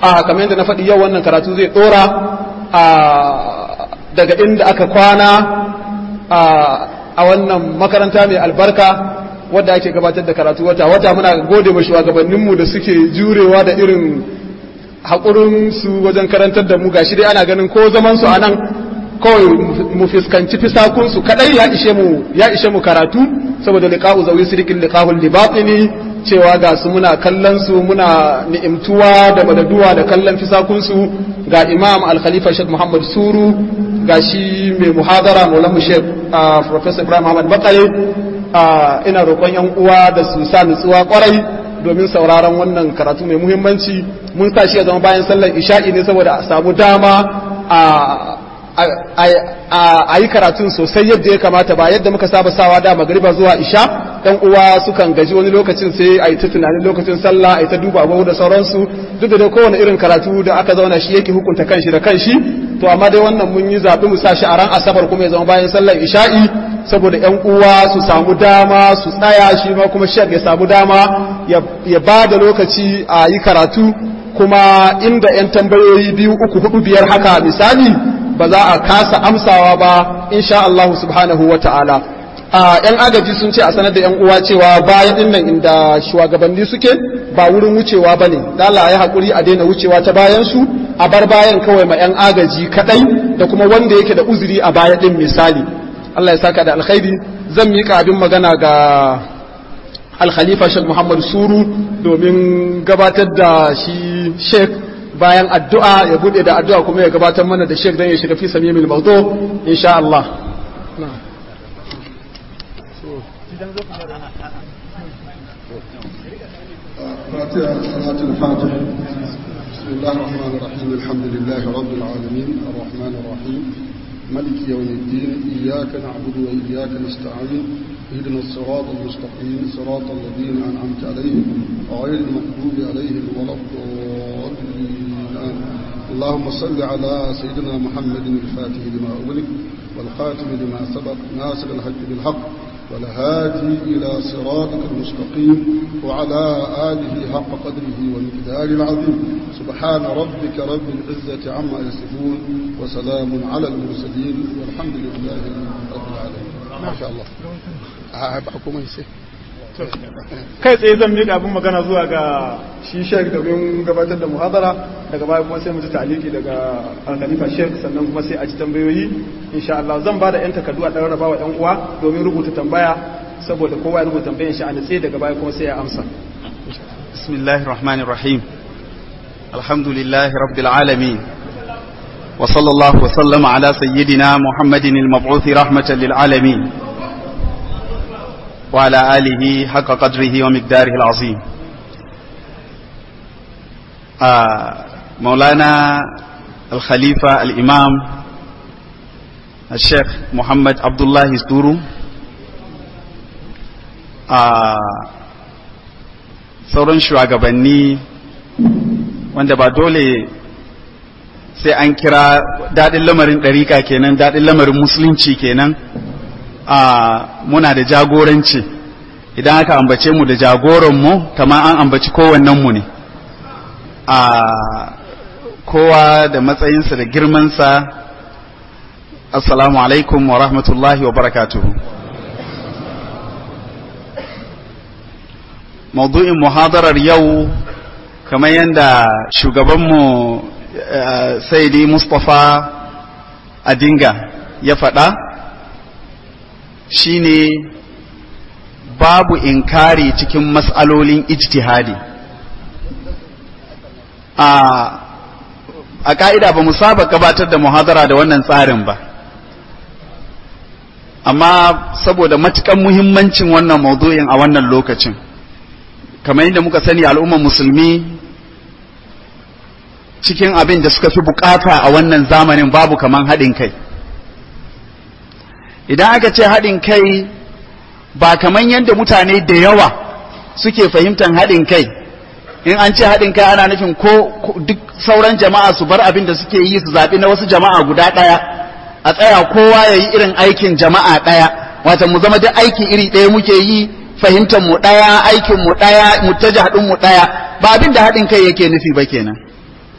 kamar yadda na faɗi yau wannan karatu zai ɗora daga inda aka kwana a wannan makaranta mai albarka wadda ake gabatar da karatu wata muna gode ma shugabanninmu da suke jurewa da irin haƙurin su wajen karantar da mu gashi dai ana ganin ko zaman su anan kawai mu fuskanci fisakun su kadai ya ishe mu karatu saboda liqa'u zawi sirqil liqa'ul libatini cewa ga su muna kallon su muna ni'imtuwa da madaduwa da kallon fisakun su ga Imam Al-Khalifa Sheikh Muhammad Suru ga shi mai muhadara Maulana Sheikh Professor Ibrahim Muhammad Bakare ina roƙon yan uwa da su sa nutsuwa kwarai domin sauraron wannan karatu mai muhimmanci mun sa shi ya zama bayan sallar isha'i ne saboda a samu dama a yi karatun sosai yadda ya kamata ba yadda muka saba sawa da magriba zuwa isha dan uwa sukan gaji wani lokacin sai a yi ta tunanin lokacin sallah a yi ta duba abubuwa da sauransu duk da dai kowane irin karatu da aka zauna shi yake hukunta kanshi da kanshi to amma dai wannan mun yi zaɓi mu sa shi a ran asabar kuma ya zama bayan sallar isha'i saboda ƴan uwa su samu dama su tsaya shi ma kuma shek ya samu dama ya ba da lokaci a yi karatu kuma inda ƴan tambayoyi 2, 3, 4, 5 haka misali ba za a kasa amsawa ba insha Allah subhanahu wa ta'ala. ‘Yan agaji sun ce a sanar da ‘yan uwa cewa bayan ɗin nan inda shugabanni suke ba wurin wucewa ba ne, dala ya haƙuri a daina wucewa ta bayansu a bar bayan kawai ma ‘yan agaji kaɗai da kuma wanda yake da uzuri a baya ɗin misali. Allah ya saka da alkhairi zan miƙa abin magana ga Al-Khalifa Sheikh Muhammad Suru domin gabatar da shi Sheikh bayan addu'a ya bude da addu'a kuma ya gabatar mana da Sheikh dan ya shiga fi samimil mawdu insha Allah. بسم الله الرحمن الرحيم الحمد لله رب العالمين الرحمن الرحيم ملك يوم الدين إياك نعبد وإياك نستعين اهدنا الصراط المستقيم صراط الذين أنعمت عليهم غير المغضوب عليهم ولا الضالين اللهم صل على سيدنا محمد الفاتح لما أغلق والخاتم لما سبق ناصر الحق بالحق والهادي إلى صراطك المستقيم وعلى آله حق قدره والمقدار العظيم سبحان ربك رب العزة عما يصفون وسلام على المرسلين والحمد لله رب العالمين ما شاء الله حكومة يسير kai tsaye zan miƙa abin magana zuwa ga shi Sheikh domin gabatar da muhadara daga baya kuma sai mu ji taliki daga Al-Khalifa Sheikh sannan kuma sai a ji tambayoyi insha Allah zan bada yan takardu a dan rabawa yan uwa domin rubuta tambaya saboda kowa ya rubuta tambayar shi a natse daga baya kuma sai ya amsa bismillahir rahmanir rahim alhamdulillahi rabbil alamin wa sallallahu wa sallama ala sayyidina Muhammadin al-mab'uth rahmatan lil alamin وعلى آله حق قدره ومقداره العظيم مولانا الخليفة الإمام الشيخ محمد عبد الله سورو sauran shugabanni wanda ba dole sai an kira daɗin lamarin ɗarika kenan daɗin lamarin musulunci kenan muna da jagoranci idan aka ambace mu da jagoranmu kamar an ambaci kowannenmu ne kowa da matsayinsa da girmansa assalamu alaikum wa rahmatullahi wa barakatuhu maudu'in muhadarar yau kamar yadda shugabanmu Saidi Mustapha Adinga ya faɗa shine babu inkari cikin mas'alolin ijtihadi a ka'ida ba mu saba gabatar da muhadara da wannan tsarin ba amma saboda matukan muhimmancin wannan maudu'in a wannan lokacin kamar yadda muka sani al'ummar musulmi cikin abin da suka fi bukata a wannan zamanin babu kaman haɗin kai idan aka ce haɗin kai ba kaman yadda mutane da yawa suke fahimtar haɗin kai in an ce haɗin kai ana nufin ko duk sauran jama'a su bar abin da suke yi su zaɓi na wasu jama'a guda ɗaya a tsaya kowa ya yi irin aikin jama'a ɗaya wata mu zama duk aiki iri ɗaya muke yi fahimtar mu ɗaya aikin mu ɗaya mutajahadin mu ɗaya ba abin da haɗin kai yake nufi ba kenan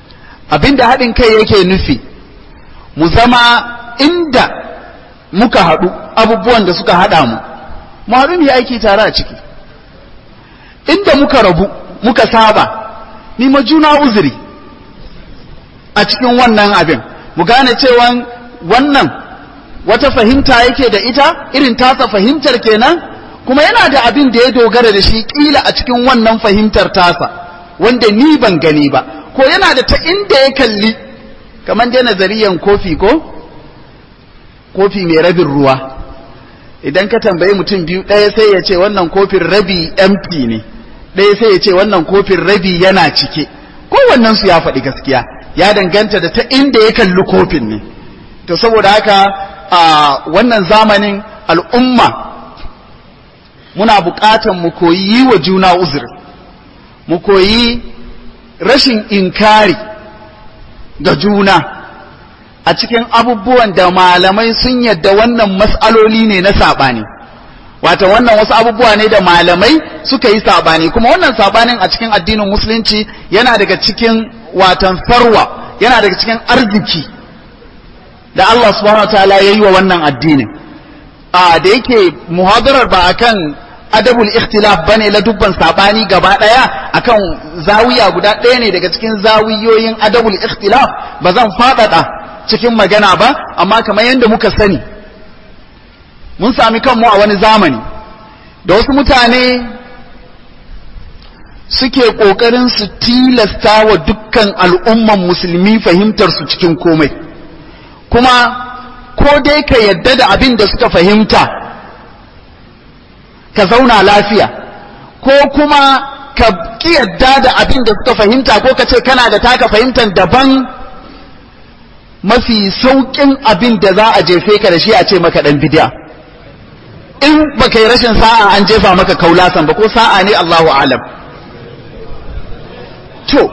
abinda haɗin kai yake nufi mu zama inda muka haɗu abubuwan da suka haɗa mu haɗu mu aiki tare a ciki, inda muka rabu muka saba ni ma juna uzuri a cikin wannan abin, mu gane cewa wannan wata fahimta yake da ita irin tasa fahimtar kenan, kuma yana da abin da ya dogara da shi kila a cikin wannan fahimtar tasa wanda ni ban gani ba, ko yana da ta inda ya kalli kamar dai nazariyan kofi ko kofi mai rabin ruwa. Idan ka tambayi mutum biyu, ɗaya sai ya ce wannan kofin rabi empty ne, ɗaya sai ya ce wannan kofin rabi yana cike, kowannen su ya faɗi gaskiya, ya danganta da ta inda ya kalli kofin ne. To saboda haka a wannan zamanin al'umma muna buƙatar mu koyi yi wa juna uzuri, mu koyi rashin inkari ga juna a cikin abubuwan da malamai sun yadda wannan mas'aloli ne na saɓani. Wata wannan wasu abubuwa ne da malamai suka yi saɓani, kuma wannan saɓanin a cikin addinin musulunci yana daga cikin watan farwa, yana daga cikin arziki da Allah subhanahu wa ta'ala ya yi wa wannan addinin. Da yake muhadarar ba akan adabul ikhtilaf bane, la dubban sabani gaba daya akan zawiya guda ɗaya ne daga cikin zawiyoyin adabul ikhtilaf, ba zan faɗaɗa cikin magana ba, amma kamar yadda muka sani mun sami kanmu a wani zamani da wasu mutane suke ƙoƙarin su tilasta wa dukkan al'umman musulmi fahimtar su cikin komai, kuma ko dai ka yadda da abin da suka fahimta ka zauna lafiya, ko kuma ka ki yadda da abin da suka fahimta, ko ka ce kana da taka fahimtar daban. Mafi sauƙin abin da za a jefe ka da shi a ce maka ɗan bid'a, in baka yi rashin sa'a an jefa maka kaulasan ba, ko sa'a ne Allahu a'lam. To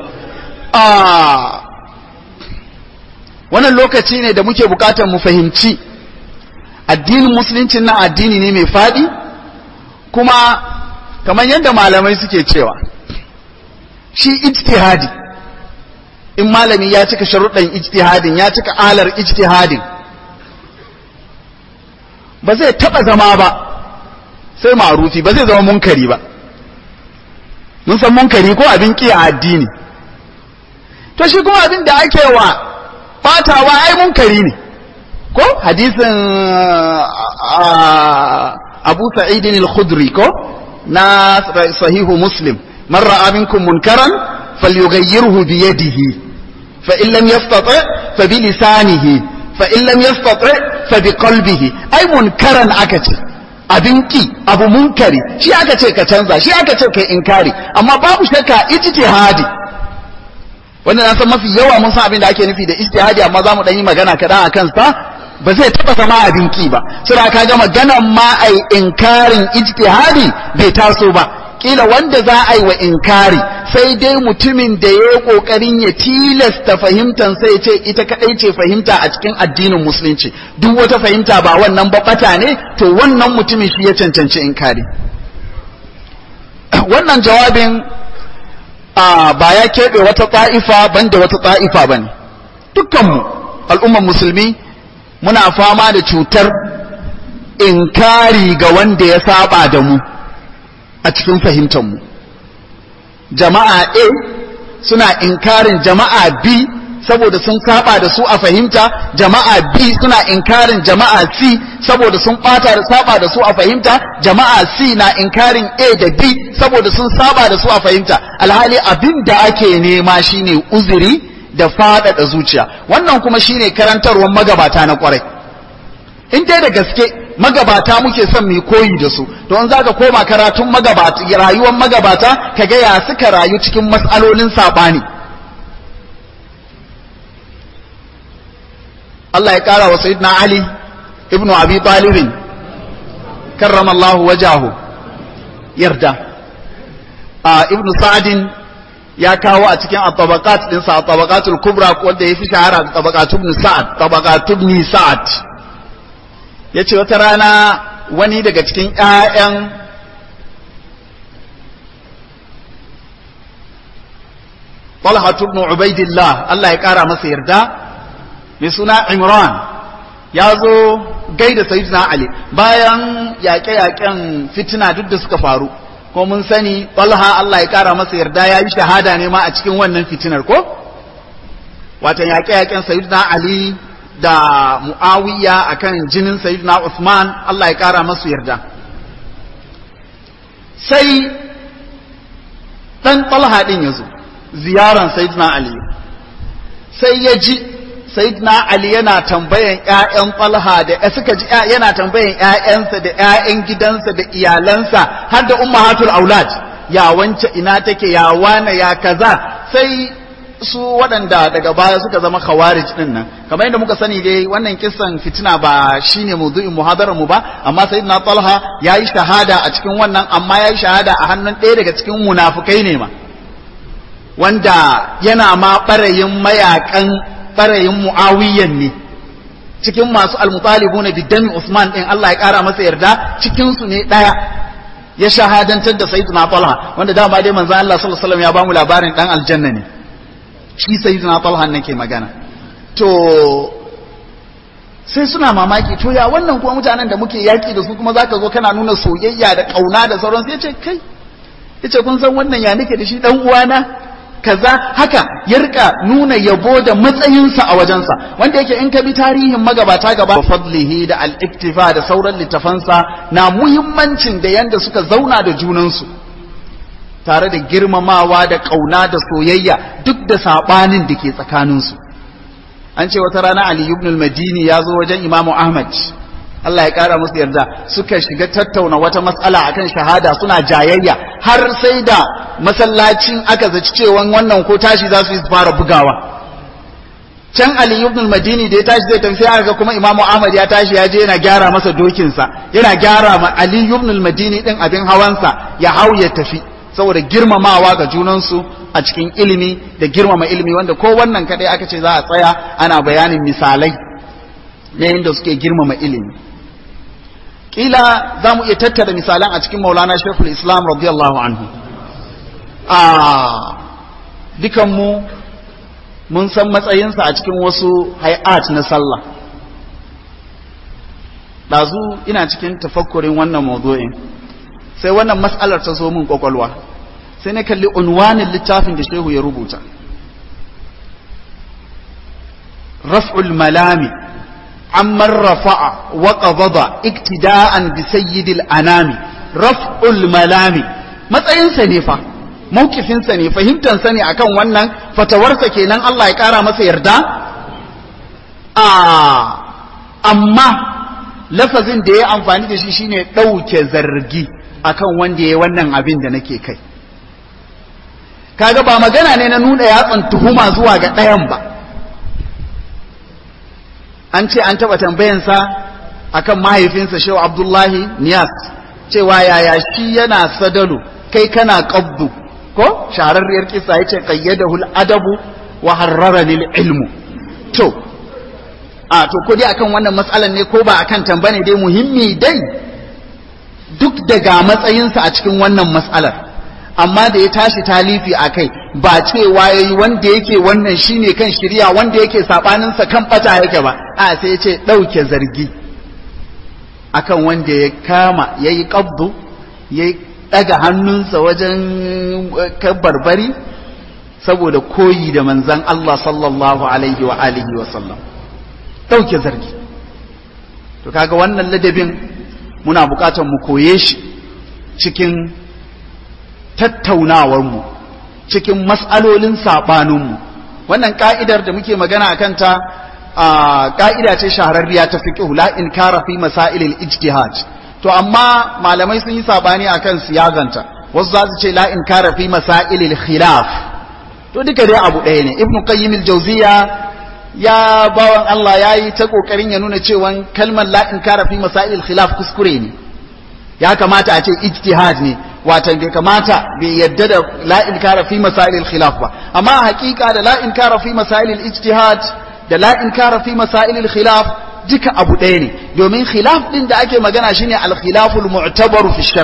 wannan lokaci ne da muke bukatar mu fahimci addinin musulunci na addini ne mai faɗi, kuma kamar yadda malamai suke cewa shi ijtihadi, in malami ya cika sharuɗan ijtihadin, ya cika alar ijtihadin, ba zai taɓa zama ba sai ma'rufi, ba zai zama munkari ba. Mun san munkari ko abin ƙi a addini, to shi kuma abin da ake wa fatawa ai munkari ne ko hadisin Abu Sa'id al-Khudri ko na sahihu Muslim, man ra'a minkum munkaran falyughayyirhu bi yadihi fa in lam yastati fa bi lisanihi fa in lam yastati fa bi qalbihi. Ai munkaran aka ce abin ki, abu munkari shi aka ce ka canza, shi aka ce kai inkari, amma babu shakka ijtihadi, wanda na san mafi yawa mun san abin da ake nufi da ijtihadi, amma za mu dan yi magana kaɗan a kansa, ba zai taɓa zama abin ki ba. Sura ka ga maganan ma ai inkarin ijtihadi bai taso ba. Kila wanda za a yi wa inkari sai dai mutumin da ya yi ƙoƙarin ya tilasta fahimtan sai ce ita kaɗai ce fahimta a cikin addinin musulunci, duk wata fahimta ba wannan babbata ne, to wannan mutumin shi ya cancanci inkari. Wannan jawabin ba ya keɓe wata ta'ifa banda wata ta'ifa ba ne. Dukkanmu al'umman musulmi muna fama da cutar inkari ga wanda ya saba da mu a cikin fahimtarmu. Jama'a A suna inkarin jama'a B saboda sun saba da su a fahimta, jama'a B suna inkarin jama'a C saboda sun saba da su a fahimta, jama'a C na inkarin A da B saboda sun saba da su a fahimta. Alhali abin da ake nema shine uzuri da faɗaɗa zuciya. Wannan kuma shine karantarwar magabata na ƙwarai. In dai da gaske magabata muke son mu koyi da su, to in zaka koma karatun magabata, rayuwar magabata, ka ga ya suka rayu cikin mas'alolin sabani. Allah ya kara wa sayyidina Ali ibn Abi Talib karramallahu wajahu yarda. Ibn Sa'd ya kawo a cikin at-tabaqat din sa, at-tabaqatul kubra, wanda yafi shahara da tabaqat ibn Sa'd, tabaqat ibn Sa'd. Ya ce wata rana wani daga cikin Talha ibn Ubaidillah Allah ya kara masa yarda mai suna Imran ya zo gaida Sayyidina Ali bayan yaƙe-yaƙen fitina duk da suka faru ko mun sani Talha Allah ya kara masa yarda ya yi shahada ne ma a cikin wannan fitinar ko watan yaƙe-yaƙen Sayyidina Ali da Muawiya akan jinin Sayyidina Uthman Allah ya kara masu yarda sai dan Talha din yazo ziyaran Sayyidina Ali sai ya ji Sayyidina Ali yana tambayan ƴaƴan Talha da suka ji yana tambayan ƴaƴansa da ƴaƴan gidansa da iyalansa har da ummahatul aulad ya wance ina take ya wane ya kaza sai su waɗanda daga baya suka zama khawarij din nan kamar yadda muka sani dai wannan kissan fitina ba shine mawdu'in muhadarar mu ba amma Sayyidina Talha yayi shahada a cikin wannan amma yayi shahada a hannun ɗaya daga cikin munafukai ne ma wanda yana ma ɓarayin mayakan ɓarayin Muawiyan ne cikin masu almutalibuna bidami Usman din Allah ya ƙara masa yarda cikin su ne ɗaya ya shahadantar da Sayyidina Talha wanda dama dai manzo Allah sallallahu alaihi wasallam ya bamu labarin dan aljanna ne shi Sayyidina Talha nake magana to sai suna mamaki to ya wannan kuma mutanen da muke yaki da su kuma zaka zo kana nuna soyayya da kauna da sauransu yace kai yace kun san wannan ya nake da shi dan uwana kaza haka ya rika nuna yabo da matsayinsa a wajensa wanda yake in ka bi tarihin magabata gaba fadlihi da al-iktifa da sauran littafansa na muhimmancin da yanda suka zauna da junansu tare da girmamawa da kauna da soyayya duk da sabanin da ke tsakaninsu an ce wata rana Ali ibn al-Madini ya zo wajen Imam Ahmad Allah ya kara musu yarda suka shiga tattauna wata matsala akan shahada suna jayayya har sai da masallacin aka zaci cewa wannan ko tashi za su yi fara bugawa can Ali ibn al-Madini da ya tashi zai tafi sai aka kuma Imam Ahmad ya tashi ya je yana gyara masa dokinsa yana gyara ma Ali ibn al-Madini din abin hawansa ya hau ya tafi saboda girmamawa ga junansu a cikin ilimi da girmama ilimi wanda ko wannan kadai aka ce za a tsaya ana bayanin misalai na yadda suke girmama ilimi kila za mu iya tattara misalan a cikin maulana shekul islam radiyallahu anhu dukanmu mun san matsayinsa a cikin wasu hay'at na sallah ɗazu ina cikin tafakkurin wannan mawdu'in sai wannan mas'alar ta zo min kwakwalwa sai na kalli unwanin littafin da shehu ya rubuta raf'ul malami amman rafa'a wa qabada iktida'an bi sayyidil anami raf'ul malami matsayinsa ne fa mawkifinsa ne fahimtansa ne akan wannan fatawarsa kenan Allah ya kara masa yarda amma lafazin da ya amfani da shi shine ɗauke zargi akan wanda ya wannan abin da nake kai kaga ba magana ne na nuna yatsan tuhuma zuwa ga ɗayan ba an ce an taɓa tambayansa akan mahaifinsa Shehu Abdullahi Niyas cewa yaya shi yana sadalu kai kana qabdu ko shahararriyar kissa yace qayyadahu al-adabu wa harrarani al-ilmu to ko dai akan wannan matsalan ne ko ba akan tambane dai muhimmi dai duk daga matsayinsa a cikin wannan matsalar amma da ya tashi talifi a kai ba cewa yayi wanda yake wannan shine kan shirya wanda yake sabaninsa kan bata yake ba a sai ya ce ɗauke zargi akan wanda ya kama yayi qabdu yayi daga hannunsa wajen barbari saboda koyi da manzon Allah sallallahu alaihi wa alihi wa sallam ɗauke zargi to kaga wannan ladabin muna bukatar mu koye shi cikin tattaunawarmu cikin mas'alolin saɓaninmu wannan ka'idar da muke magana a kanta ka'ida ce shahararriya ta fiqh la inkara fi masailil ijtihad to amma malamai sun yi sabani akan siyaganta wasu za su ce la inkara fi masailil khilaf to duka dai abu ɗaya ne ibnu qayyim al-jawziya ya bawan Allah yayi ta kokarin ya nuna cewa kalmar la inkara fi masailil khilaf kuskure ne ya kamata a ce ijtihad ne watan bai kamata bai yadda da la inkara fi masailil khilaf ba amma hakika da la inkara fi masailil ijtihad da la inkara fi masailil khilaf duka abu ɗaya ne domin khilaf din da ake magana shine al khilaful mu'tabaru fi shar'i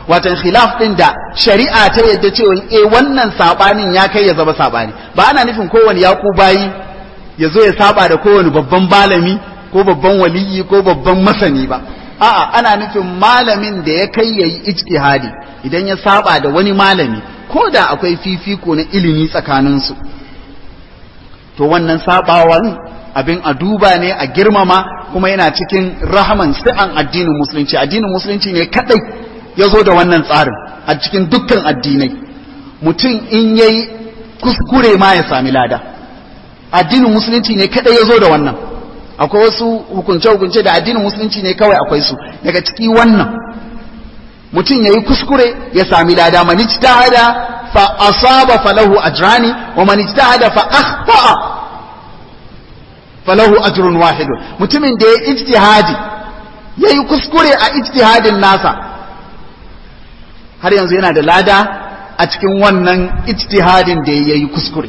watan khilaf din da shari'a ta yadda cewa wannan sabanin ya kai ya zama sabani ba ana nufin kowane yakubayi ya zo ya saba da kowane babban malami ko babban waliyi ko babban masani ba a'a ana nufin malamin da ya kai yayi ijtihadi idan ya saba da wani malami ko da akwai fifiko na ilimi tsakaninsu to wannan sabawan abin a duba ne a girmama kuma yana cikin rahaman sa'an addinin musulunci ne kadai ya zo da wannan tsarin a cikin dukkan addinai mutum in yayi kuskure ma ya sami lada addinin musulunci ne kadai ya zo da wannan akwai wasu hukunce-hukunce da addinin musulunci ne kawai akwai su daga ciki wannan mutum yayi kuskure ya sami lada man ijtahada fa asaba falahu ajrani wa man ijtahada fa akhta'a falahu ajrun wahid mutumin da ya ijtihadi yayi kuskure a ijtihadin nasa har yanzu yana da lada a cikin wannan ijtihadin da yayi kuskure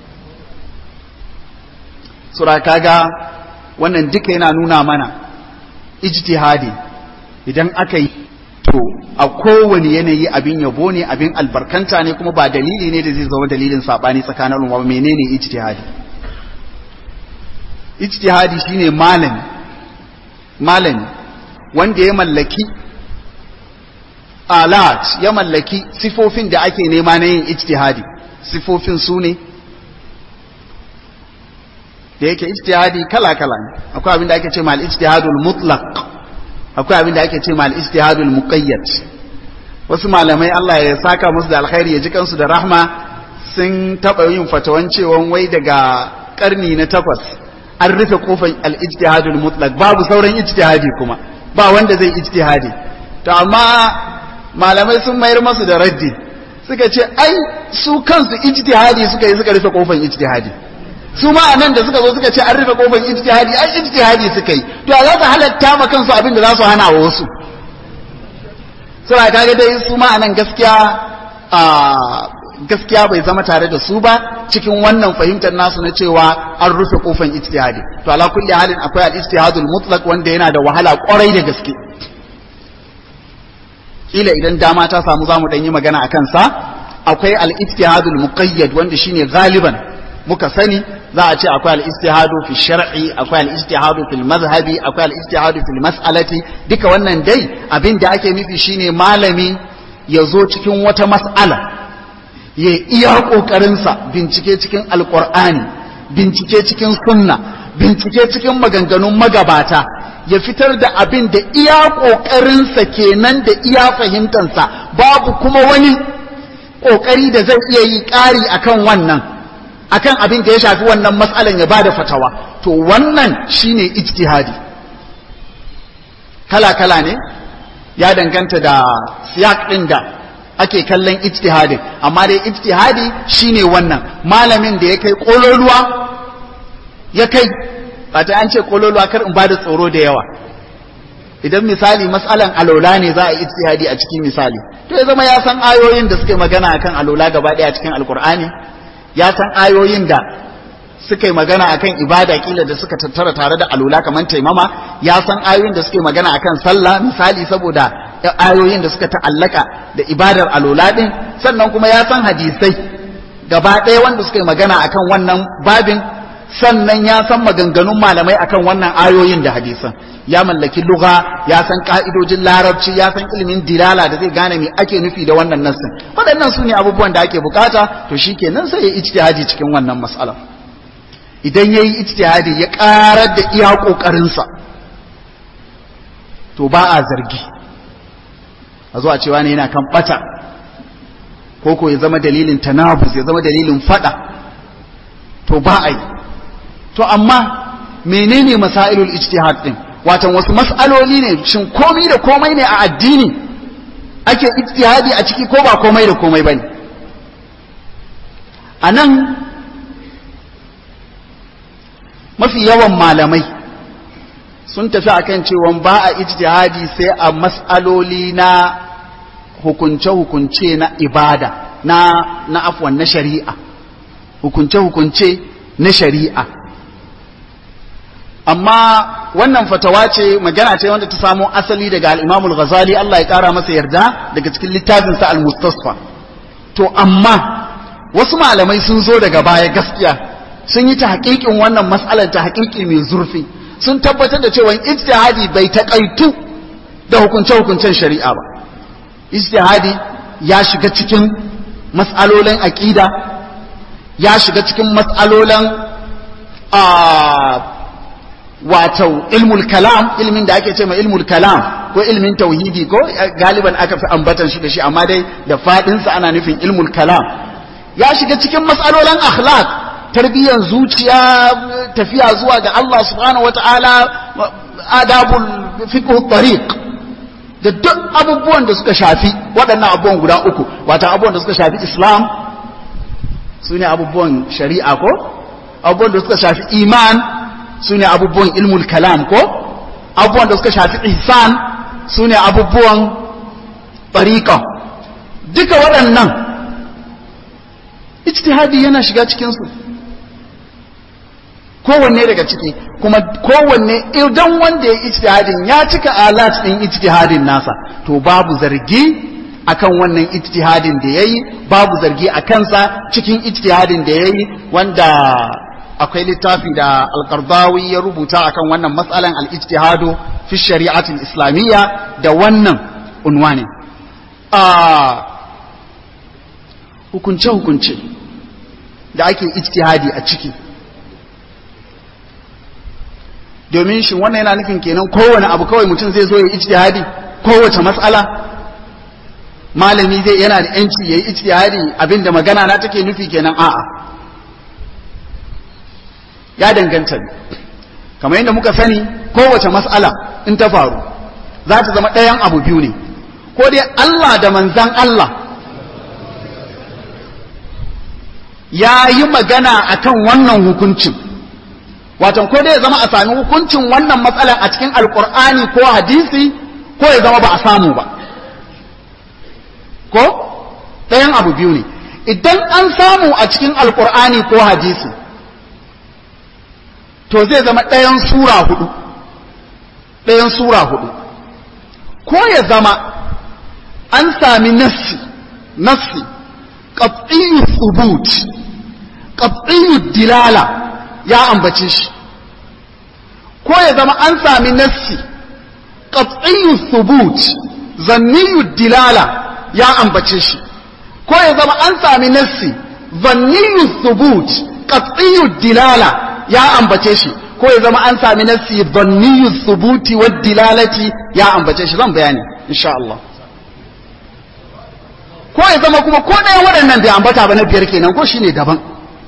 sura kaga wannan duka yana nuna mana ijtihadi idan aka yi to a kowane yanayi abin yabo ne abin albarkanta ne kuma ba dalili ne da zai zama dalilin sabani tsakanin al'umma menene ijtihadi ijtihadi shine malami wanda ya mallaki alat ya mallaki sifofin da ake nema na yin ijtihadi sifofin su ne da yake ijtihadi kala-kala ne akwai abin da ake ce mal ijtihadul mutlaq akwai abin da ake ce mal ijtihadul muqayyad wasu malamai Allah ya saka musu da alkhairi ya ji kansu da rahma sun taba yin fatawan cewa wai daga karni na 8 an rufe kofar al-ijtihadul mutlaq babu sauran ijtihadi kuma ba wanda zai ijtihadi to amma malamai sun mayar masu da raddi suka ce ai su kansu ijtihadi suka rufe kofar ijtihadi su ma anan da suka zo suka ce an rufe kofar ijtihadi ai ijtihadi suka yi to za su halatta ma kansu abin da za su hana wa wasu sai kaga dai su ma anan gaskiya bai zama tare da su ba cikin wannan fahimtar nasu na cewa an rufe kofar ijtihadi to ala kulli halin akwai al-ijtihadul mutlaq wanda yana da wahala kwarai da gaske kila idan dama ta samu zamu dan yi magana akan sa akwai al-ijtihadul muqayyad wanda shine galiban muka sani za a ce akwai al-ijtihadu fi shar'i akwai al-ijtihadu fil mazhabi akwai al-ijtihadu fil mas'alati duka wannan dai abin da ake nufi shine malami ya zo cikin wata mas'ala ya iya kokarin sa bincike cikin alqur'ani bincike cikin sunna bincike cikin maganganun magabata ya fitar da abin da iya kokarin sa kenan da iya fahimtar sa babu kuma wani kokari da zai iya yi ƙari akan wannan akan abin da ya shafi wannan matsalan ya bada fatawa to wannan shine ijtihadi kala-kala ne ya danganta da siyak din da ake kallon ijtihadin amma dai ijtihadi shine wannan malamin da ya kai kololuwa ya kai ba ta an ce kololuwa kar in bada tsoro da yawa idan misali matsalan alola ne za a yi ijtihadi a cikin misali to ya zama ya san ayoyin da suke magana akan alola gaba daya cikin alkur'ani ya san ayoyin da suka yi magana akan ibada kila da suka tattara tare da alula kamar taimama ya san ayoyin da suka yi magana akan sallah misali saboda ayoyin da suka ta'allaka da ibadar alula din sannan kuma ya san hadisai gaba ɗaya wanda suka yi magana akan wannan babin sannan ya san maganganun malamai akan wannan ayoyin da hadisan ya mallaki lugha ya san ka'idojin larabci ya san ilimin dilala da zai gane me ake nufi da wannan nassin waɗannan su ne abubuwan da ake bukata to shikenan sai ya ijtihadi cikin wannan mas'ala idan yayi ijtihadi ya karar da iya kokarin sa to ba a zargi a zo a cewa ne yana kan bata ko ya zama dalilin tanabuz ya zama dalilin fada to ba a yi to amma menene masailul ijtihad din watan wasu mas'aloli ne shin komai da komai ne a addini ake ijtihadi a ciki ko ba komai da komai bane anan mafi yawan malamai sun tafi akan cewa ba a ijtihadi sai a mas'aloli na hukunce-hukunce na ibada na afwan na shari'a hukunce-hukunce na shari'a amma wannan fatawa ce magana ce wanda ta samo asali daga al-Imam al-Ghazali Allah ya kara masa yarda daga cikin littafin sa al-Mustasfa. To amma wasu malamai sun zo daga baya gaskiya sun yi ta haƙiƙin wannan mas'alar ta haƙiƙi mai zurfi, sun tabbatar da cewa ijtihadi bai taƙaitu da hukunce-hukuncen shari'a ba. Ijtihadi ya shiga cikin mas'alolin aqida, ya shiga cikin mas'alolin wato ilmul kalam, ilmin da ake ce ma ilmul kalam ko ilmin tauhidi ko galiban aka fi ambatan shi da shi, amma dai da fadinsa ana nufin ilmul kalam. Ya shiga cikin matsalolin akhlaq, tarbiyyar zuciya, tafiya zuwa ga Allah subhanahu wata'ala, adabul fiqh tariq, da duk abubuwan da suka shafi waɗannan abubuwan guda uku, wato abubuwan da suka shafi Islam sune abubuwan shari'a ko, abubuwan da suka shafi iman su ne abubuwan ilmul kalam ko, abubuwan da suka shafi ihsan su ne abubuwan tariqa. Duka waɗannan ijtihadi yana shiga cikinsu, kowanne daga ciki, kuma kowanne idan wanda ya ijtihadin ya cika alat ɗin ijtihadin nasa, to babu zargi akan wannan ijtihadin da yayi, babu zargi a kansa cikin ijtihadin da yayi, wanda akwai littafi da al-Qardawi ya rubuta akan wannan matsalan al-ijtihadu fi shari'ati al-islamiyya da wannan unwani. Hukunce da ake ijtihadi a ciki, domin shi wannan yana nufin kenan kowane abu kawai mutum zai zo ya ijtihadi, kowace matsala malami zai yana da yanci yayi ijtihadi abinda magana na take nufi kenan? A'a, ya danganta ne. Kamar yadda muka sani, kowace mas'ala in ta faru za ta zama ɗayan abu biyu ne, ko dai Allah da manzan Allah ya yi magana akan wannan hukuncin, watan ko dai ya zama a sami hukuncin wannan matsalan a cikin alkur'ani ko hadisi, ko ya zama ba a samu ba, ko ɗayan abu biyu ne. Idan an samu a cikin alkur'ani ko hadisi, to zai zama ɗayan sura hudu, ko ya zama an sami nassi qat'iyyu thubut, qat'iyyu dilala ya ambace shi, ko ya zama an sami nassi qat'iyyu thubut zanniyyu dilala ya ambace shi, ko ya zama an sami nassi zanniyyu thubut qat'iyyu dilala ya ambace shi, ko ya zama an sami nassi dhanniyu thubuti wad dilalati ya ambace shi. Zan bayani insha Allah. Ko ya zama kuma ko ɗaya waɗannan bai ambata ba, na biyar kenan, ko shine daban.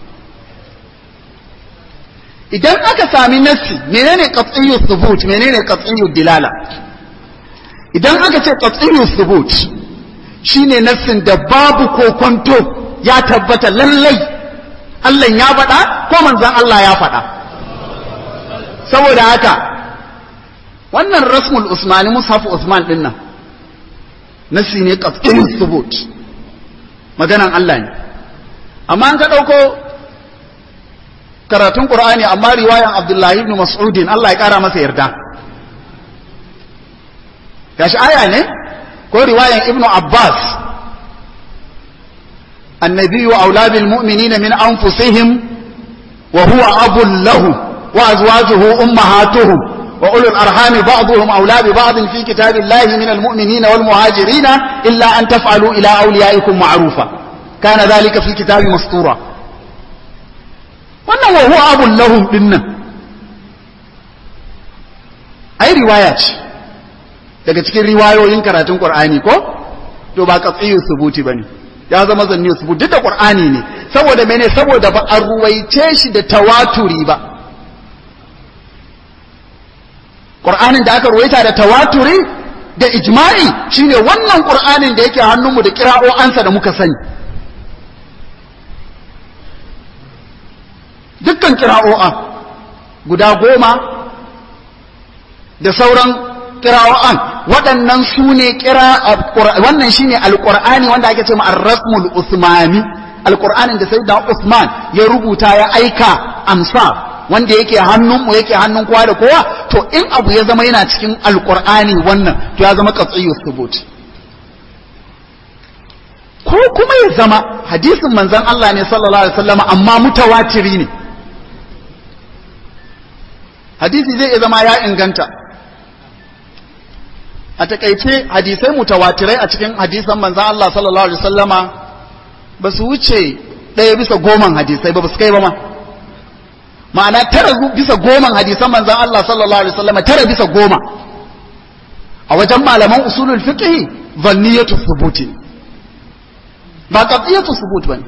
Idan aka sami nassi, menene qat'iyyu thubut, menene qat'iyyu dilala? Idan aka ce qat'iyyu thubut shine nassin da babu kokonto, ya tabbata lallai Allah ya faɗa ko manzon Allah ya faɗa. Saboda haka wannan rasmul usmani, mushaf Usman din nan, nasi ne qat'iyyu thubut, maganan Allah ne. Amma an ka dauko karatun Qur'ani, amma riwayan Abdullahi ibn Mas'udin Allah ya kara masa yarda, gashi aya ne, ko riwayan Ibn Abbas, النبي أولى بالمؤمنين من أنفسهم وهو أب لهم وأزواجه أمهاتهم وأولو الأرحام بعضهم أولى ببعض في كتاب الله من المؤمنين والمهاجرين إلا أن تفعلوا إلى أوليائكم معروفا كان ذلك في الكتاب مسطورا. وأنه وهو أب لهم لنا أي روايات daga cikin riwayoyin karatun Qur'ani ko, to ba qat'iyyu thubuti bane, ya zama zanni su duk da Qur'ani ne. Saboda mene? Saboda ba a ruwaice shi da tawaturi ba. Qur'anin da aka ruwaita da tawaturi da ijma'i shine wannan Qur'anin da yake hannunmu da qira'o'ansa da muka sani. Dukkan qira'o'a guda 10 da sauran qira'o'an, waɗannan su ne wannan shine alqur'ani wanda ake cewa ar-rasmul usmani, alqur'anin da sayyidina Usman ya rubuta ya aika amsa wanda yake hannunmu yake hannun kowa da kowa, to in abu ya zama yana cikin alkur'ani wannan to ya zama qat'iyyu thubut. Ko kuma ya zama hadisin manzon Allah ne sallallahu alaihi wasallam amma mutawatiri ne, hadisi zai iya zama ya inganta. A takaice hadisai mutawatirai a cikin hadisan manzon Allah sallallahu alaihi wasallama ba su wuce 1/10 hadisai ba su kai ba ma, ma'ana 9/10 hadisan manzon Allah sallallahu alaihi wasallama 9/10 a wajen malaman usulul fiqh dhanniyatu thubuti ba qat'iyatu thubut bane.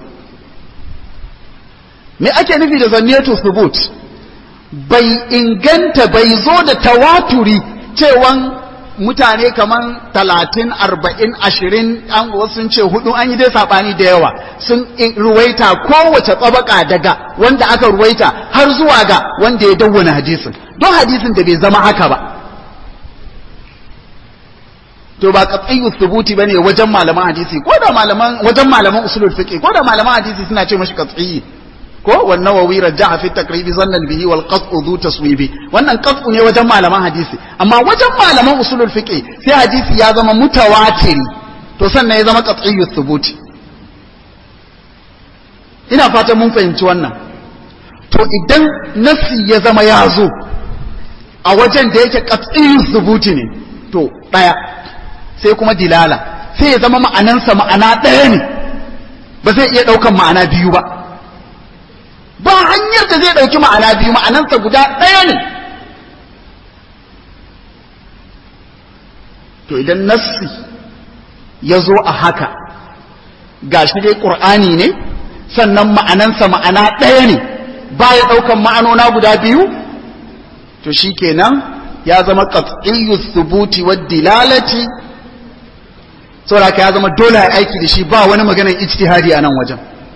me ake nufi da dhanniyatu thubut? bai inganta, bai zo da tawaturi cewan mutane kaman 30, 40, 20 an wasu sun ce 4, an yi dai sabani da yawa sun ruwaita kowace tsabaka daga wanda aka ruwaita har zuwa ga wanda ya dawwana hadisin, don hadisin da bai zama haka ba to ba qat'iyyu thubuti bane wajen malaman hadisi, ko da wajen malaman usulul fiqh, ko da malaman hadisi suna ce mashi qat'iyyi. ko wan Nawawi rajjaha fi takrib zannan bihi wal qat'u dhu taswibi, wannan qat'u ne wajen malaman hadisi, amma wajen malaman usulul fiqh sai hadisi ya zama mutawatiri to sannan ya zama qat'iyyu thubuti. ina fatan mun fahimci wannan. to idan nafsi ya zama ya zo a wajen da yake qat'iyyu thubuti ne, to daya sai kuma dilala, sai ya zama ma'anansa ma'ana daya ne, ba zai iya daukan ma'ana biyu ba, ba hanyar da zai dauki ma'ana biyu, ma'anansa guda ɗaya ne. to idan nassi ya zo a haka gashi dai qur'ani ne sannan ma'anansa ma'ana ɗaya ne, ba ya daukan ma'anona guda biyu, to shikenan ya zama qat'iyyu thubuti wad dilalati, saboda ya zama dole a aiki da shi, ba wani maganar ijtihadi a nan wajen.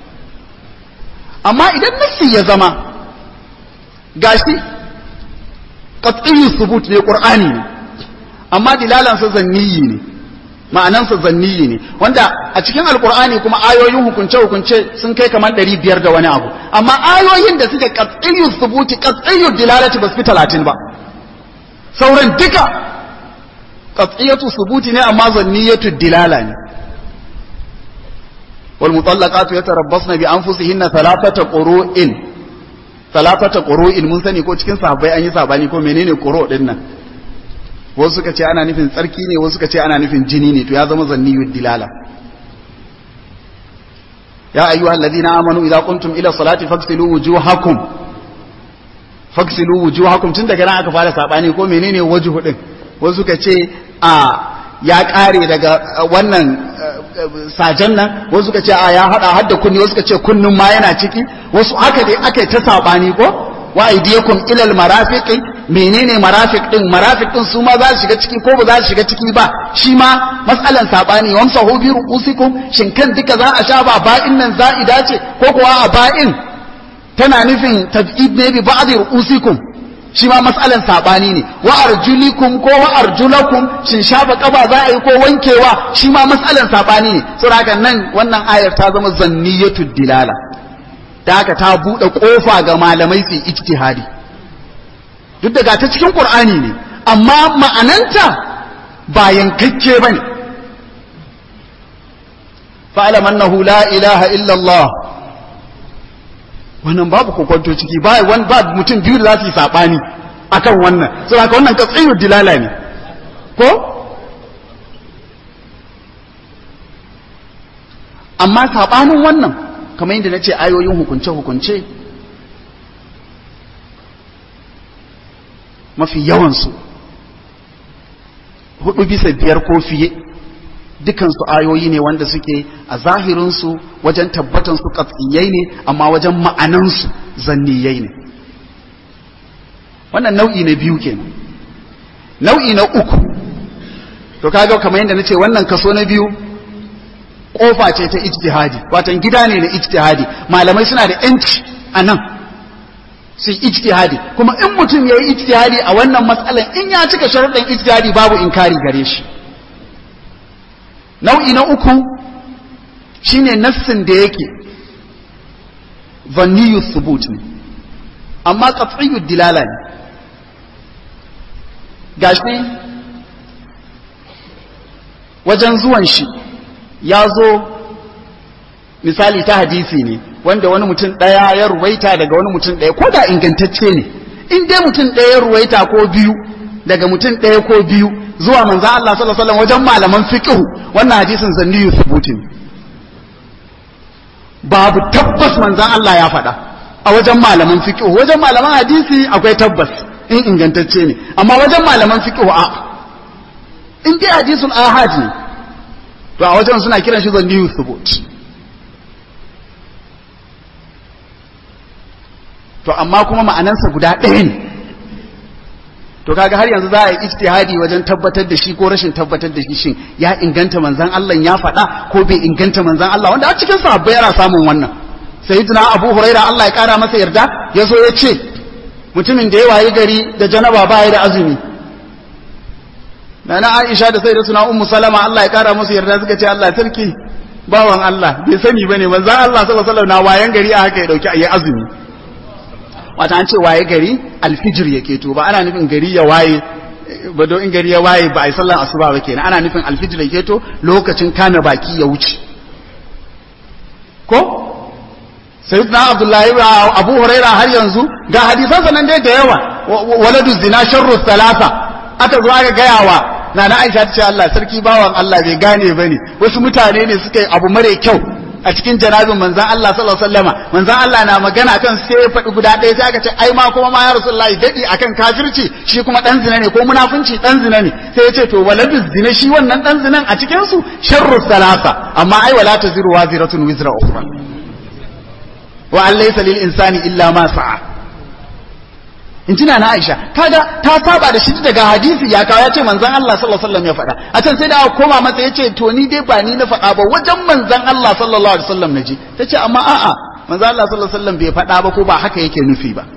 amma idan nassi ya zama gashi qat'iyyu thubut ne, qur'ani ne, amma dilalansa zanniyi ne, ma'anansa zanniyi ne, wanda a cikin alqur'ani kuma ayoyin hukunce sun kai kamar 500 da wani abu, amma ayoyin da suke qat'iyyu thubut qat'iyyu dilalati ba su fi 30 ba, sauran duka qat'iyatu thubut ne amma zanniyatu dilala ne. والمطلقات يتربصن بأنفسهن ثلاثة قروء mun sani ko cikin sahabbai an yi sabani ko menene quru din nan, wasu suka ce ana nufin tsarki ne, wasu suka ce ana nufin jini ne, to ya zama zanniyud dilala. ya ayyuhal ladina amanu idza qumtum ila salati faghsilu wujuhakum tun daga nan aka fara sabani ko menene wajhu din, wasu suka ce ya kare daga wannan sajan nan, wasu suka ce ya hada hadda kunni, wasu suka ce kunnun ma yana ciki, wasu haka dai aka yi ta sabani ko wa aydiyakum ilal marafiqi, menene marafiq din su ma za su shiga ciki ko ba za su shiga ciki ba, shi ma mas'alan sabani. wamsahu bi ru'usikum, shin kan duka za a sha ba, ba'in nan za'ida ce ko kuwa a ba'in tana nufin tab'id ne bi ba'd ru'usikum, shi ma mas'alan sabani ne. wa arjulikum ko wa arjulakum, shin shafa kaba za a yi ko wankewa, shi ma mas'alan sabani ne. saboda haka nan wannan ayar ta zama zanniyatud dilala, da haka ta bude kofa ga malamai su ijtihadi, duk da ta cikin qur'ani ne amma ma'ananta ba yankakke bane. fa'alam annahu la ilaha illa Allah, wannan babu kokonto ciki, ba mutum biyu da za su yi sabani akan wannan, sai haka wannan qat'iyyu dilala ne ko. amma sabanin wannan kamar yadda nace ayoyin hukunce mafi yawan su 4/5 ko fiye, dukansu ayoyi ne wanda suke a zahirinsu wajen tabbatansu qat'iyyai ne, amma wajen ma'anansu zanniyai ne. wannan nau'i na biyu kenan. Nau'i na uku, to kaga kamar yadda nace wannan kaso na biyu kofa ce ta ijtihadi, watan gida ne na ijtihadi, malamai suna da yanci anan su yi ijtihadi, kuma in mutum ya yi ijtihadi a wannan matsalan, in ya cika sharuɗin ijtihadi babu inkari gare shi. Nau'i na uku shine nassin da yake zanniyu thubut ne, amma qat'iyyud dilala ne gashi wajen zuwan shi ya zo misali ta hadisi ne wanda wani mutum ɗaya ya ruwaita daga wani mutum ɗaya ko da ingantacce ne in dai mutum ɗaya ya ruwaita ko biyu daga mutum ɗaya ko biyu zuwa manzan Allah sallallahu alaihi wasallam wajen malaman fiqh wannan hadisin zanniyu thubuti ne babu tabbas manzan Allah ya faɗa a wajen malaman fiqh wajen malaman hadisi akwai tabbas in ingantacce ne amma wajen malaman fiqh a in dai hadisul ahad ne to a wajen suna kiran shi zanniyu thubuti to amma kuma ma'anansa guda ɗaya ne to kaga har yanzu za a yi ijtihadi wajen tabbatar da shi ko rashin tabbatar da shi shin ya inganta manzon Allah ya faɗa ko bai inganta manzon Allah wanda a cikin sahabbai yana samun wannan sayyidina Abu Huraira Allah ya kara masa yarda yazo ya ce mutumin da ya wayi gari da janaba ba ya da azumi nana Aisha da sayyidatuna Ummu Salama Allah ya kara masa yarda suka ce Allah sarki bawan Allah bai sani bane manzon Allah sallallahu alaihi wasallam na wayan gari a haka ya dauki ayi azumi wata an ce waye gari alfijir yake to ba ana nufin gari ya waye ba don in gari ya waye ba a yi sallan asuba ba kenan ana nufin alfijir yake to lokacin kame baki ya wuce ko sayyidina Abdullahi Abu Huraira har yanzu ga hadisan sanan dai da yawa waladu zina sharru thalatha aka zo aka gaya wa nana Aisha ta ce Allah sarki bawan Allah bai gane bane wasu mutane ne suka yi abu mare kyau a cikin janabin manzan Allah sallallahu alaihi wasallama manzan Allah na magana kan sai ya faɗi guda ɗaya sai aka ce ai ma kuma ma ya rasulullahi dadi akan kafirci shi kuma dan zina ne ko munafunci dan zina ne sai ya ce to waladu zina shi wannan dan zinan a cikin su sharru salasa amma ai wala taziru waziratun wizra ukhra wa an laysa lil insani illa ma sa'a injina na Aisha kaga ta saba da shi daga hadisi ya kawo ya ce manzon Allah sallallahu alaihi wasallam ya faɗa a can sai da aka koma masa yace to ni dai ba ni na faɗa ba wajen manzon Allah sallallahu alaihi wasallam naji tace amma a'a manzon Allah sallallahu alaihi wasallam bai faɗa ba ko ba haka yake nufi ba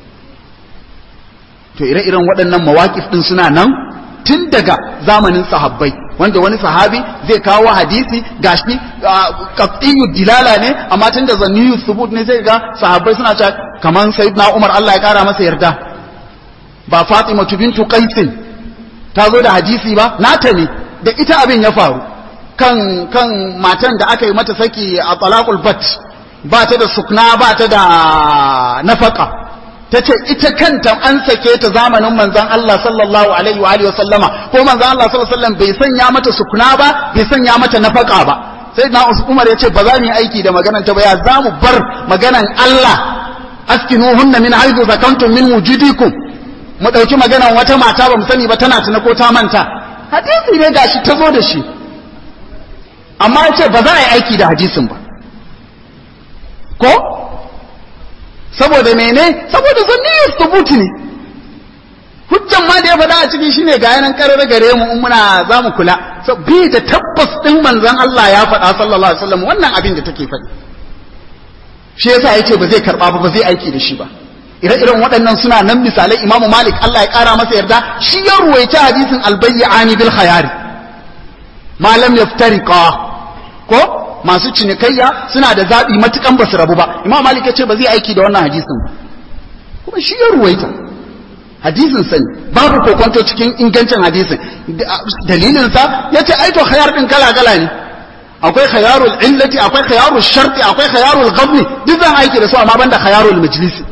to ire-iren waɗannan mawaqif din suna nan tun daga zamanin sahabbai wanda wani sahabi zai kawo hadisi gashi qat'iyyu dilala ne amma tun da zanniyu thubut ne zai ga sahabbai suna cewa kaman sayyidina Umar Allah ya kara masa yarda ba Fatima bintu Qais ta zo da hadisi ba nata ne da ita abin ya faru kan matan da aka yi mata saki a talaqul bat ba ta da sukna ba ta da nafaka tace ita kanta an sake ta zamanin manzon Allah sallallahu alaihi wa alihi wasallama ko manzon Allah sallallahu alaihi wasallam bai sanya mata sukna ba bai sanya mata nafaka ba sai na Umar ya ce ba za mu yi aiki da maganar ta ba ya za mu bar maganar Allah askinuhunna min haythu zakantum min wujudikum mu dauki maganar wata mata ba mu sani ba tana tuna ko ta manta hadisi ne gashi ta zo da shi amma ya ce ba za a yi aiki da hadisin ba ko saboda mene saboda zanniyar thubuti ne hujjan ma da ya faɗa a ciki shine ga yanan karar gare mu in muna za mu kula bi da tabbas din manzon Allah ya faɗa sallallahu alaihi wasallam wannan abin da take faɗi shi yasa yace ba zai karba ba zai aiki da shi ba ire-iren waɗannan suna nan misalai Imam Malik Allah ya ƙara masa yarda shi ya ruwaita hadisin albayyani bil khayari ma lam yaftariqa ko masu cinikayya suna da zaɓi matukan ba su rabu ba Imam Malik ya ce ba zai aiki da wannan hadisin ba kuma shi ya ruwaita hadisin sani babu kokonto cikin ingancin hadisin dalilinsa ya ce aito khayar ɗin kala-kala ne akwai khayarul illati akwai khayarul sharti akwai khayarul gabni duk zan aiki da su amma banda khayarul majlisi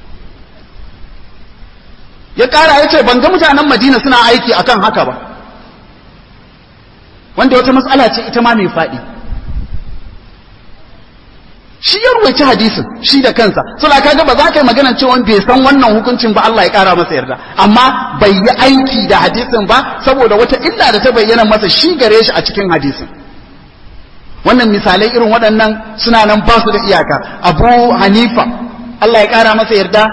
ya ƙara ya ce ban ga mutanen Madina suna aiki akan haka ba wanda wata matsala ce ita ma mai faɗi shi ya ruwaici hadisin shi da kansa saboda kaga ba za ka yi magana cewa bai san wannan hukuncin ba Allah ya kara masa yarda amma bai yi aiki da hadisin ba saboda wata illa da ta bayyana masa shi gare shi a cikin hadisin wannan misalai irin waɗannan suna nan ba su da iyaka Abu Hanifa Allah ya kara masa yarda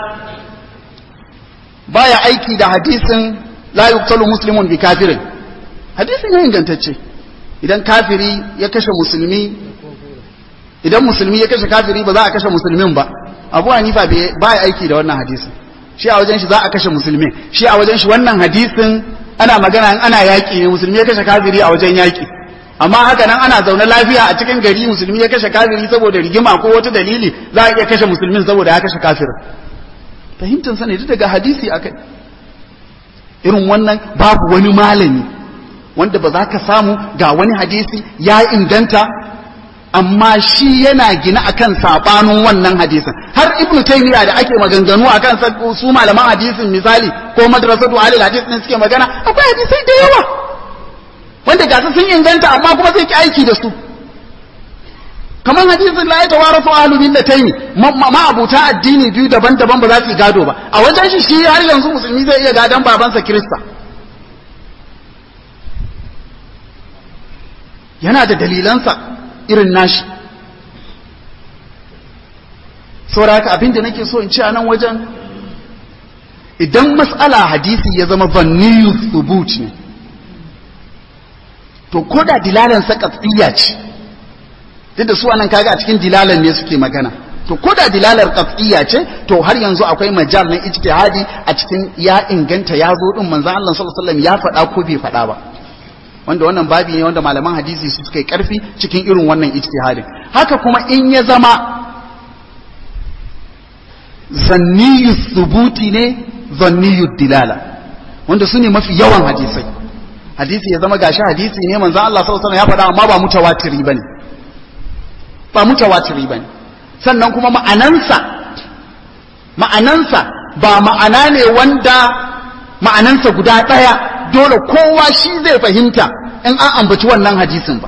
baya aiki da hadisin la yuqtalu muslimun bi kafirin hadisin ya ingantacce idan kafiri ya kashe musulmi idan musulmi ya kashe kafiri ba za a kashe musulmin ba Abu Hanifa ba ya aiki da wannan hadisin shi a wajen shi za a kashe musulmin shi a wajen shi wannan hadisin ana magana ana yaki ne musulmi ya kashe kafiri a wajen yaki amma haka nan ana zaune lafiya a cikin gari musulmi ya kashe kafiri saboda rigima ko wata dalili za a iya kashe musulmin saboda ya kashe kafirin fahimtansa ne daga hadisi akai. Irin wannan babu wani malami wanda ba za ka samu ga wani hadisi ya inganta amma shi yana gina akan sabanin wannan hadisin. Har Ibn Taymiyyah da ake maganganu akan su malaman hadisin misali ko madrasatu alil hadis ne suke magana, akwai hadisai da yawa wanda ga sun inganta amma kuma sai ki aiki da su. Kamar hadisin la yatawarasu ahlu millatayn, ma abuta addini biyu daban-daban ba za su yi gado ba. A wajen shi har yanzu musulmi zai iya gadon babansa Kirista. Yana da dalilansa irin nashi. Saboda haka abinda nake so in ce a nan wajen, idan mas'ala hadisi ya zama zanniyu thubut ne, to koda dilalansa qat'iyya ce, duk da su anan kaga a cikin dilalan ne suke magana, to koda dilalar qat'iyya ce, to har yanzu akwai majal na ijtihadi a cikin ya inganta ya zo din manzon Allah sallallahu alaihi wasallam ya faɗa ko bai faɗa ba, wanda wannan babi ne wanda malaman hadisi su suka yi karfi cikin irin wannan ijtihadin. Haka kuma in ya zama zanniyu thubuti ne, zanniyu dilala, wanda su ne mafi yawan hadisai. Hadisi ya zama gashi hadisi ne manzon Allah sallallahu alaihi wasallam ya faɗa amma ba mutawatiri bane, ba mutawatiri bane. Sannan kuma ma'anansa ba ma'ana ne wanda ma'anansa guda ɗaya dole kowa shi zai fahimta in an ambaci wannan hadisin ba.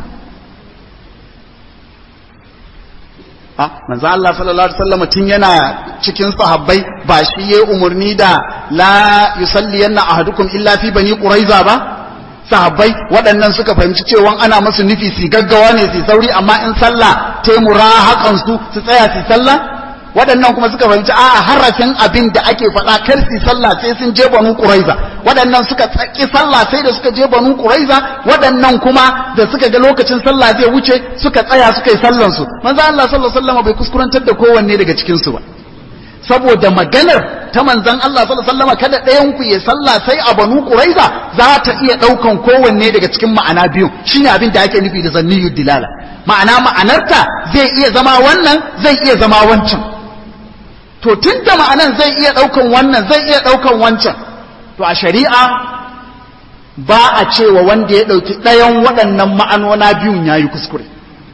Manzo Allah sallallahu alaihi wasallam tun yana cikin sahabbai ba shi yayi umurni da la yusalliyanna ahadukum illa fi bani quraiza ba. Sahabbai waɗannan suka fahimci cewa ana masu nufi su gaggawa ne su sauri, amma in sallah taimura hakan su tsaya su sallah. Waɗannan kuma suka fahimci a'a harafin abin da ake faɗa kar su sallah sai sun je banu quraiza. Waɗannan suka tsaki sallah sai da suka je banu quraiza. Waɗannan kuma da suka ga lokacin sallah zai wuce suka tsaya suka yi sallan su. Manzo Allah sallallahu alaihi wasallam bai kuskurantar da kowanne daga cikin su ba, saboda maganar ta manzon Allah sallallahu alaihi wasallam kada ɗayan ku ya sallah sai a banu quraiza za ta iya ɗaukan kowanne daga cikin ma'ana biyu. Shine abin da ake nufi da zanniyu dilala. Ma'anarta zai iya zama wannan, zai iya zama wancan. To tun da ma'anan zai iya ɗaukan wannan, zai iya ɗaukan wancan, to a shari'a ba a cewa wanda ya ɗauki ɗayan waɗannan ma'anona biyun ya yi kuskure.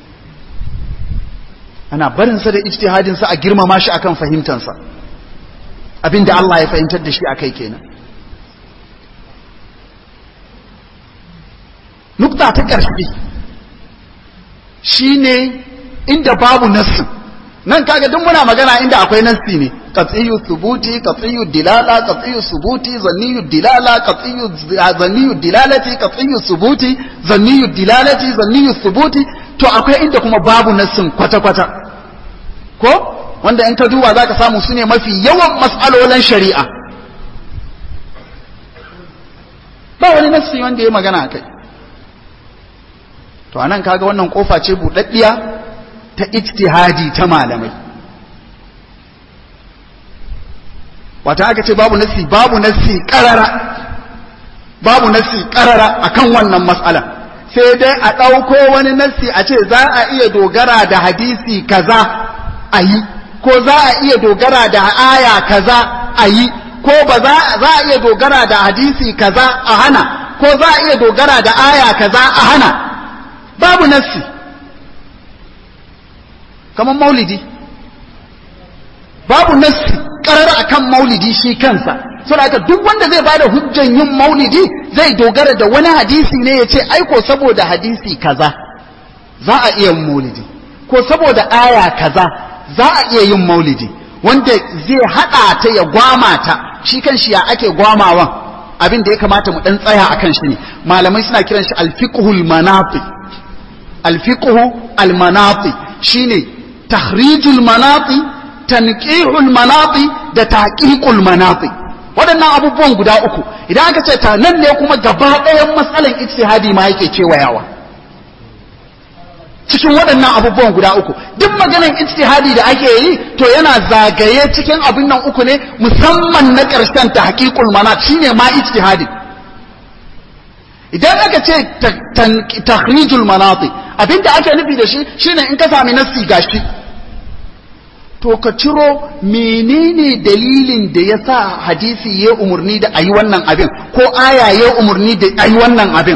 Ana barinsa da ijtihadinsa a girmama shi akan fahimtansa, abinda Allah ya fahimtar da shi a kai kenan. Nukta ta ƙarshe shi ne inda babu nassin. Nan kaga duk muna magana inda akwai nassi ne, qat'iyyu thubuti, qat'iyyu dilala, qat'iyyu thubuti, zanniyyu dilala, zanniyyu dilalati, qat'iyyu thubuti, zanniyyu dilalati, zanniyyu thubuti. To akwai inda kuma babu nassin kwata-kwata, ko wanda in ka duba zaka samu su ne mafi yawan mas'alolan shari'a, ba wani nassi wanda ya magana akai. To anan kaga wannan kofa ce buɗaɗɗiya ta ijtihadi ta malamai. Wata aka ce babu nassi karara akan wannan mas'ala, sai dai a ɗauko wani nassi a ce za a iya dogara da hadisi kaza a yi, ko za a iya dogara da aya kaza a yi, ko ba za a iya dogara da hadisi kaza a hana, ko za a iya dogara da aya kaza a hana. Babu nassi. Kamar maulidi, babu nassi karar akan maulidi shi kansa, saboda duk wanda zai bada hujjan yin maulidi zai dogara da wani hadisi ne ya ce aiko saboda hadisi kaza za a iya yin maulidi, ko saboda aya kaza za a iya yin maulidi, wanda zai hada ta ya gwama ta. Shi kan shi ya ake gwamawan, abin da ya kamata mu dan tsaya akan shi ne. Malamai suna kiran shi al-fiqhul manati. Al-fiqhu al-manati shine tahrijul manati, tanqihul manati da taqiqul manati. Waɗannan abubuwan guda uku idan aka ce ta nan ne kuma gaba ɗayan matsalan ijtihadi ma yake kewayawa cikin waɗannan abubuwan guda uku. Duk maganan ijtihadi da ake yi to yana zagaye cikin abin nan uku ne, musamman na ƙarshen tahqiqul manat shine ma ijtihadi. Idan aka ce takhrijul manati abinda ake nufi da shi shine in ka sami nassi gashi to ka ciro menene dalilin da ya sa hadisi ya umarni da ayi wannan abin ko aya ya umarni da ayi wannan abin.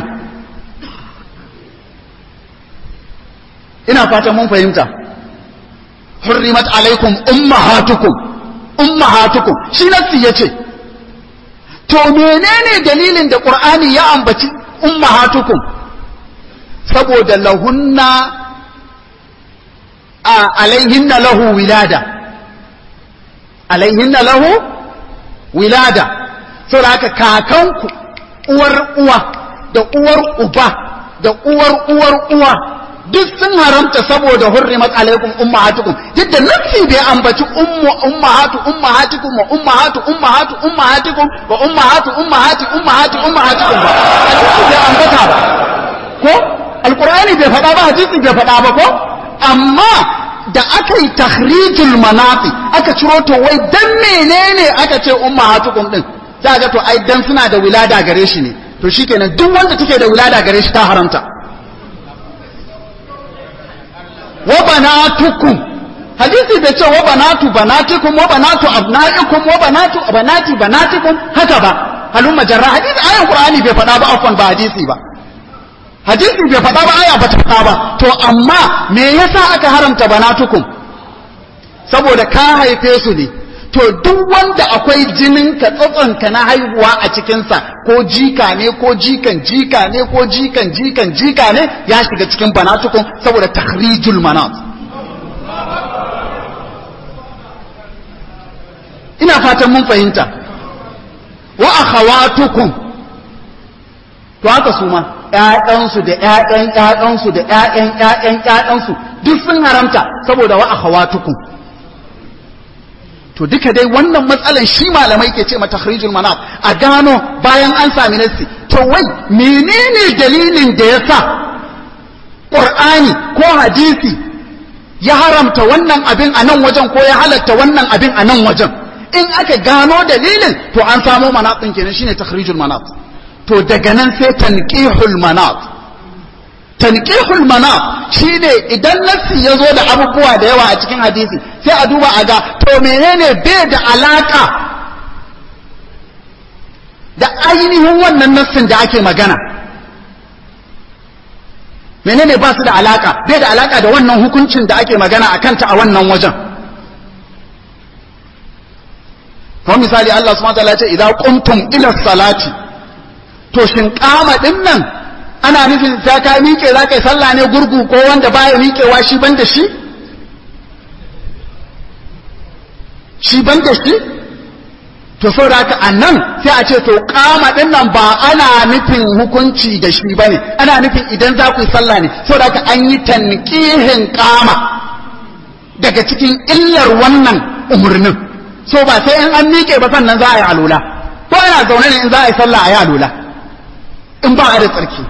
Ina fatan mun fahimta. Hurrimat alaikum ummahatukum shi nassi yace. To menene dalilin da Qur'ani ya ambaci ummahatukum? Saboda lahunna alaihinna lahu wilada. Saboda haka kakanku uwar uwa da uwar uba da uwar uwa duk sun haramta saboda hurrimat alaikum ummahatukum. Yadda nassi bai ambaci ummahatukum wa ummahatukum ba. Hadisi bai ambata ba. Ko alqur'ani bai faɗa ba, hadisi bai faɗa ba ko? Amma da aka yi takhrijul manati aka ciro to wai dan menene aka ce ummahatukum din? Za ga to ai dan suna da wilada gare shi ne. To shikenan duk wanda take da wilada gare shi ta haramta. Wa banatukum, hadisi bai ce wa banatu banatikum wa banatu abnaikum wa banatu banati banatikum haka ba. Halumma jarra hadisi ayan Qur'ani bai faɗa ba, afwan ba hadisi ba. Hadisi bai faɗa ba, aya ba ta faɗa ba. To amma me yasa aka haramta banatukum? Saboda ka haife su ne. To duk wanda akwai jinin ka tsatsanka na haihuwa a cikinsa, ko jika ne ko jikan jika ne ko jikan jika ne, ya shiga cikin banatukum saboda takhrijul manat. Ina fatan mun fahimta. Wa akhawatukum, to haka su ma ƴaƴansu da ƴaƴansu da ƴaƴansu duk sun haramta saboda wa akhawatukum. To duka dai wannan matsalan shi malamai ke ce mata takhrijul manat, a gano bayan an sami nassi. To wai menene dalilin da yasa Qur'ani ko hadisi ya haramta wannan abin a nan wajen ko ya halatta wannan abin a nan wajen? In aka gano dalilin to an samo manat din kenan, shine takhrijul manat. To daga nan sai tanqihul manat. Tanqihul manat shine idan nassi ya zo da abubuwa da yawa a cikin hadisi sai a duba a ga to menene bai da alaka da ainihin wannan nassin da ake magana, menene ba su da alaka, bai da alaka da wannan hukuncin da ake magana a kanta a wannan wajen. Kamar misali Allah subhanahu wa ta'ala ya ce idza qumtum ila salati, to shin qama din nan ana nufin ta ka miƙe za ka yi sallah ne gurgu ko wanda baya miƙewa shi ban da shi? Shi ban da shi? To saboda haka a nan sai a ce to kama ɗin nan ba ana nufin hukunci da shi ba ne, ana nufin idan za ku yi sallah ne. Saboda haka an yi tanqihin kama daga cikin illar wannan umarnin. So ba sai in an miƙe ba sannan za a yi alula, ko ana zaune ne in za a yi sallah a yi alula in ba a da tsarki.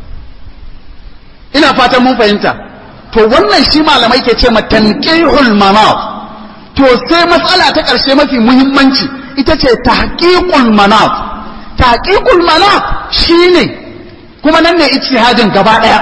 Ina fatan mun fahimta. To wannan shi malamai ke ce tanqihul manat. To sai matsala ta ƙarshe mafi muhimmanci ita ce tahqiqul manat. Tahqiqul manat shine kuma nan ne ijtihadin gaba daya.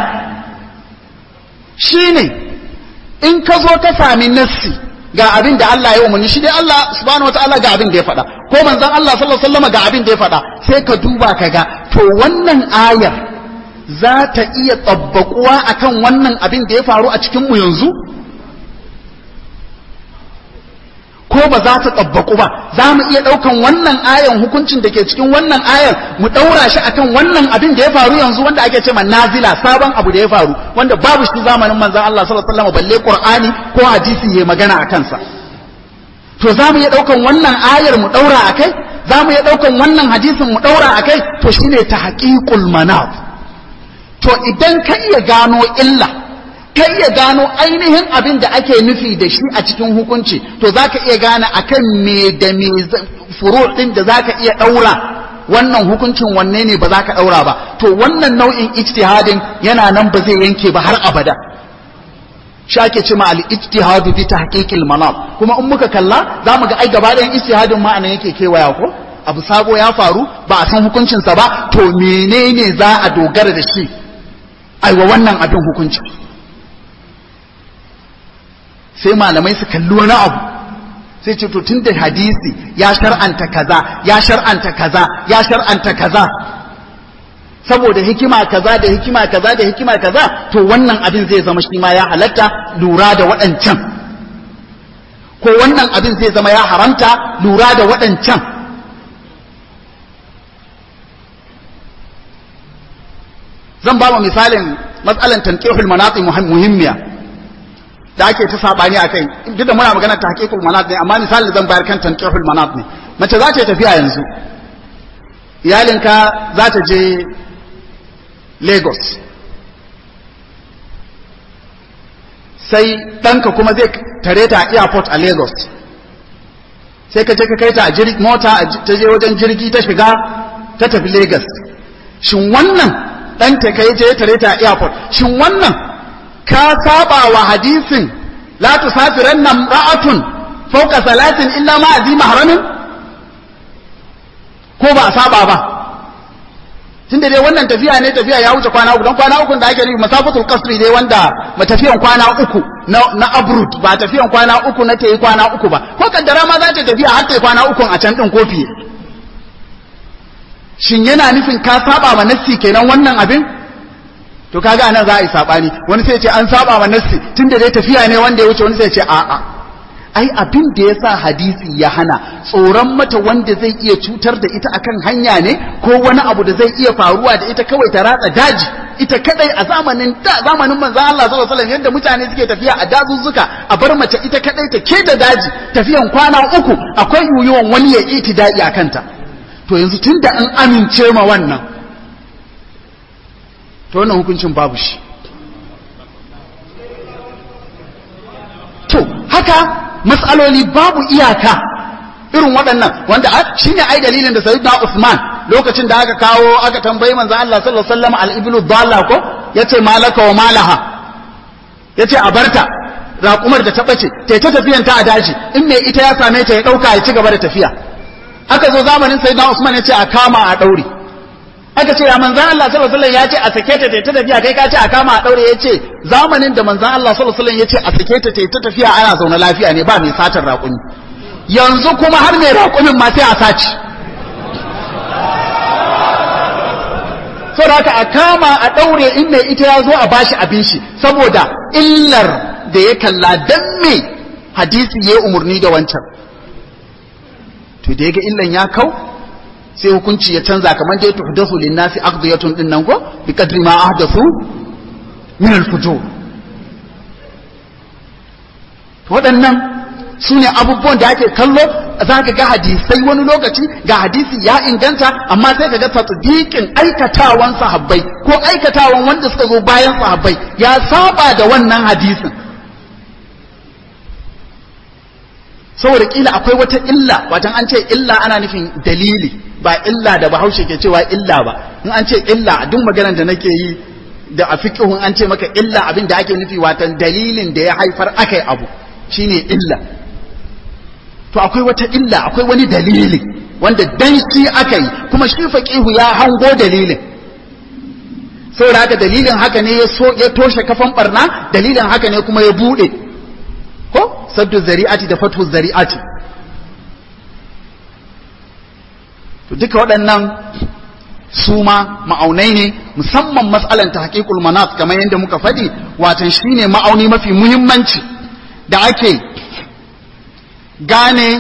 Shine in ka zo ka sami nassi ga abin da Allah ya umarni, shi dai Allah subhanahu wataala ga abin da ya faɗa, ko manzon Allah sallallahu alaihi wasallam ga abin da ya faɗa, sai ka duba ka ga to wannan ayar za ta iya tsabbakuwa akan wannan abin da ya faru a cikinmu yanzu? Ko ba za ta tsabbaku ba? Za mu iya ɗaukan wannan ayan, hukuncin da ke cikin wannan ayan, mu ɗaura shi akan wannan abin da ya faru yanzu wanda ake ce nazila, sabon abu da ya faru wanda babu shi zamanin manzon Allah sallallahu alaihi wasallam, balle Qur'ani ko hadisi ya magana a kansa. To za mu iya ɗaukan wannan ayar mu ɗaura akai? Za mu iya ɗaukan wannan hadisin mu ɗaura akai? To shine tahqiqul manat. To idan ka iya gano illa, ka iya gano ainihin abin da ake nufi da shi a cikin hukunci, to za ka iya gane akan me da me furu' ɗin da za ka iya ɗaura wannan hukuncin wanne ne ba za ka ɗaura ba. To wannan nau'in ijtihadin yana nan ba zai yanke ba har abada. Shi ake ce ma al-ijtihadu bi tahqiqil manat. Kuma in muka kalla za mu ga ai gaba ɗayan ijtihadin ma anan yake kewaya ko? Abu sabo ya faru ba a san hukuncinsa ba, to menene za a dogara da shi aiwa wannan abin hukunci? sai malamai su kalli wani abu sai ce to tunda hadisi ya shar'anta kaza ya shar'anta kaza ya shar'anta kaza saboda hikima kaza da hikima kaza da hikima kaza to wannan abin zai zama shi ma ya halatta lura da waɗancan ko wannan abin zai zama ya haramta lura da waɗancan. Zan ba mu misalin matsalan tanqihul manaqib muhimmiya da ake ta sabani akai duk da muna magana tahqiqul manaqib ne amma misalin zan bayar kan tanqihul manaqib ne. Mace za ta tafiya yanzu iyalinka za ta je Lagos sai ɗanka kuma zai tare ta a airport a Lagos sai ka je ka kai ta a mota ta je wajen jirgi ta shiga ta tafi Lagos. Shin wannan ɗan ta kai je tare ta a airport shin wannan ka saba wa hadisin la tusafiranna ra'atun fawqa salatin illa ma azi mahramin ko ba a saba ba? Tunda dai wannan tafiya ne tafiya ya wuce kwana uku don kwana uku da ake nufi masafatul qasri dai wanda matafiyan kwana uku na abrut ba tafiyan kwana uku na tayi kwana uku ba ko kaddara ma za ta tafiya har tayi kwana uku a can din kofi. Shin yana nufin ka saba ma nassi kenan wannan abin? To kaga anan za a yi sabani wani sai ya ce an saba ma nassi tunda dai tafiya ne wanda ya wuce wani sai ya ce a'a ai abin da ya sa hadisi ya hana tsoron mata wanda zai iya cutar da ita akan hanya ne ko wani abu da zai iya faruwa da ita kawai ta ratsa daji ita kadai a zamanin manzon Allah sallallahu alaihi wasallam yadda mutane suke tafiya a dazuzzuka a bar mace ita kadai ta keda daji tafiyan kwana uku akwai yuyuwan wani ya itidai akan ta. To yanzu tunda an amince ma wannan to wannan hukuncin babu shi. To haka matsaloli babu iyaka irin waɗannan wanda shi ne ai dalilin da sayyidina Usman lokacin da aka kawo aka tambayi manzo Allah sallallahu alaihi wasallam al-iblu dalla ko yace malaka wa malaha yace a barta raƙumar da ta bace ta tafiyan ta a daji in me ita ya same ta ya dauka ya ci gaba da tafiya. Aka zo zamanin sayyidina Usman yace a kama a daure aka ce ya manzan Allah sallallahu alaihi wasallam ya ce a sake ta ta tafiya kai ka ce a kama a daure ya ce zamanin da manzan Allah sallallahu alaihi wasallam ya ce a sake ta ta tafiya ana zaune lafiya ne ba mai satar raƙumi yanzu kuma har mai raƙumin ma sai a saci. Saboda haka a kama a daure in mai ita ya zo a bashi abin shi saboda illar da ya kalla dan me hadisi ya umurni da wancan to da yaga illan ya kau sai hukunci ya canza kamar da ya tuhdasu linnasi aqdiyatun din nan ko bi qadri ma ahdathu min al-fujur. Waɗannan sune abubuwan da ake kallo zaka ga hadisai wani lokaci ga hadisi ya inganta amma sai ka ga tatbiqin aikatawan sahabbai ko aikatawan wanda suka zo bayan sahabbai ya saba da wannan hadisin saboda kila akwai wata illa watan an ce illa ana nufin dalili ba illa da Bahaushe ke cewa illa ba. In an ce illa a duk maganar da nake yi da a fiqhun an ce maka illa abin da ake nufi watan dalilin da ya haifar akai abu shine illa. To akwai wata illa akwai wani dalili wanda dan shi akai kuma shi faqihu ya hango dalilin saboda haka dalilin haka ne ya toshe kafan barna dalilin haka ne kuma ya bude ko saddu zari'ati da fathu zari'ati. To duka waɗannan su ma ma'aunai ne musamman matsalan tahqiqul manat kamar yadda muka faɗi watan shine ma'auni mafi muhimmanci da ake gane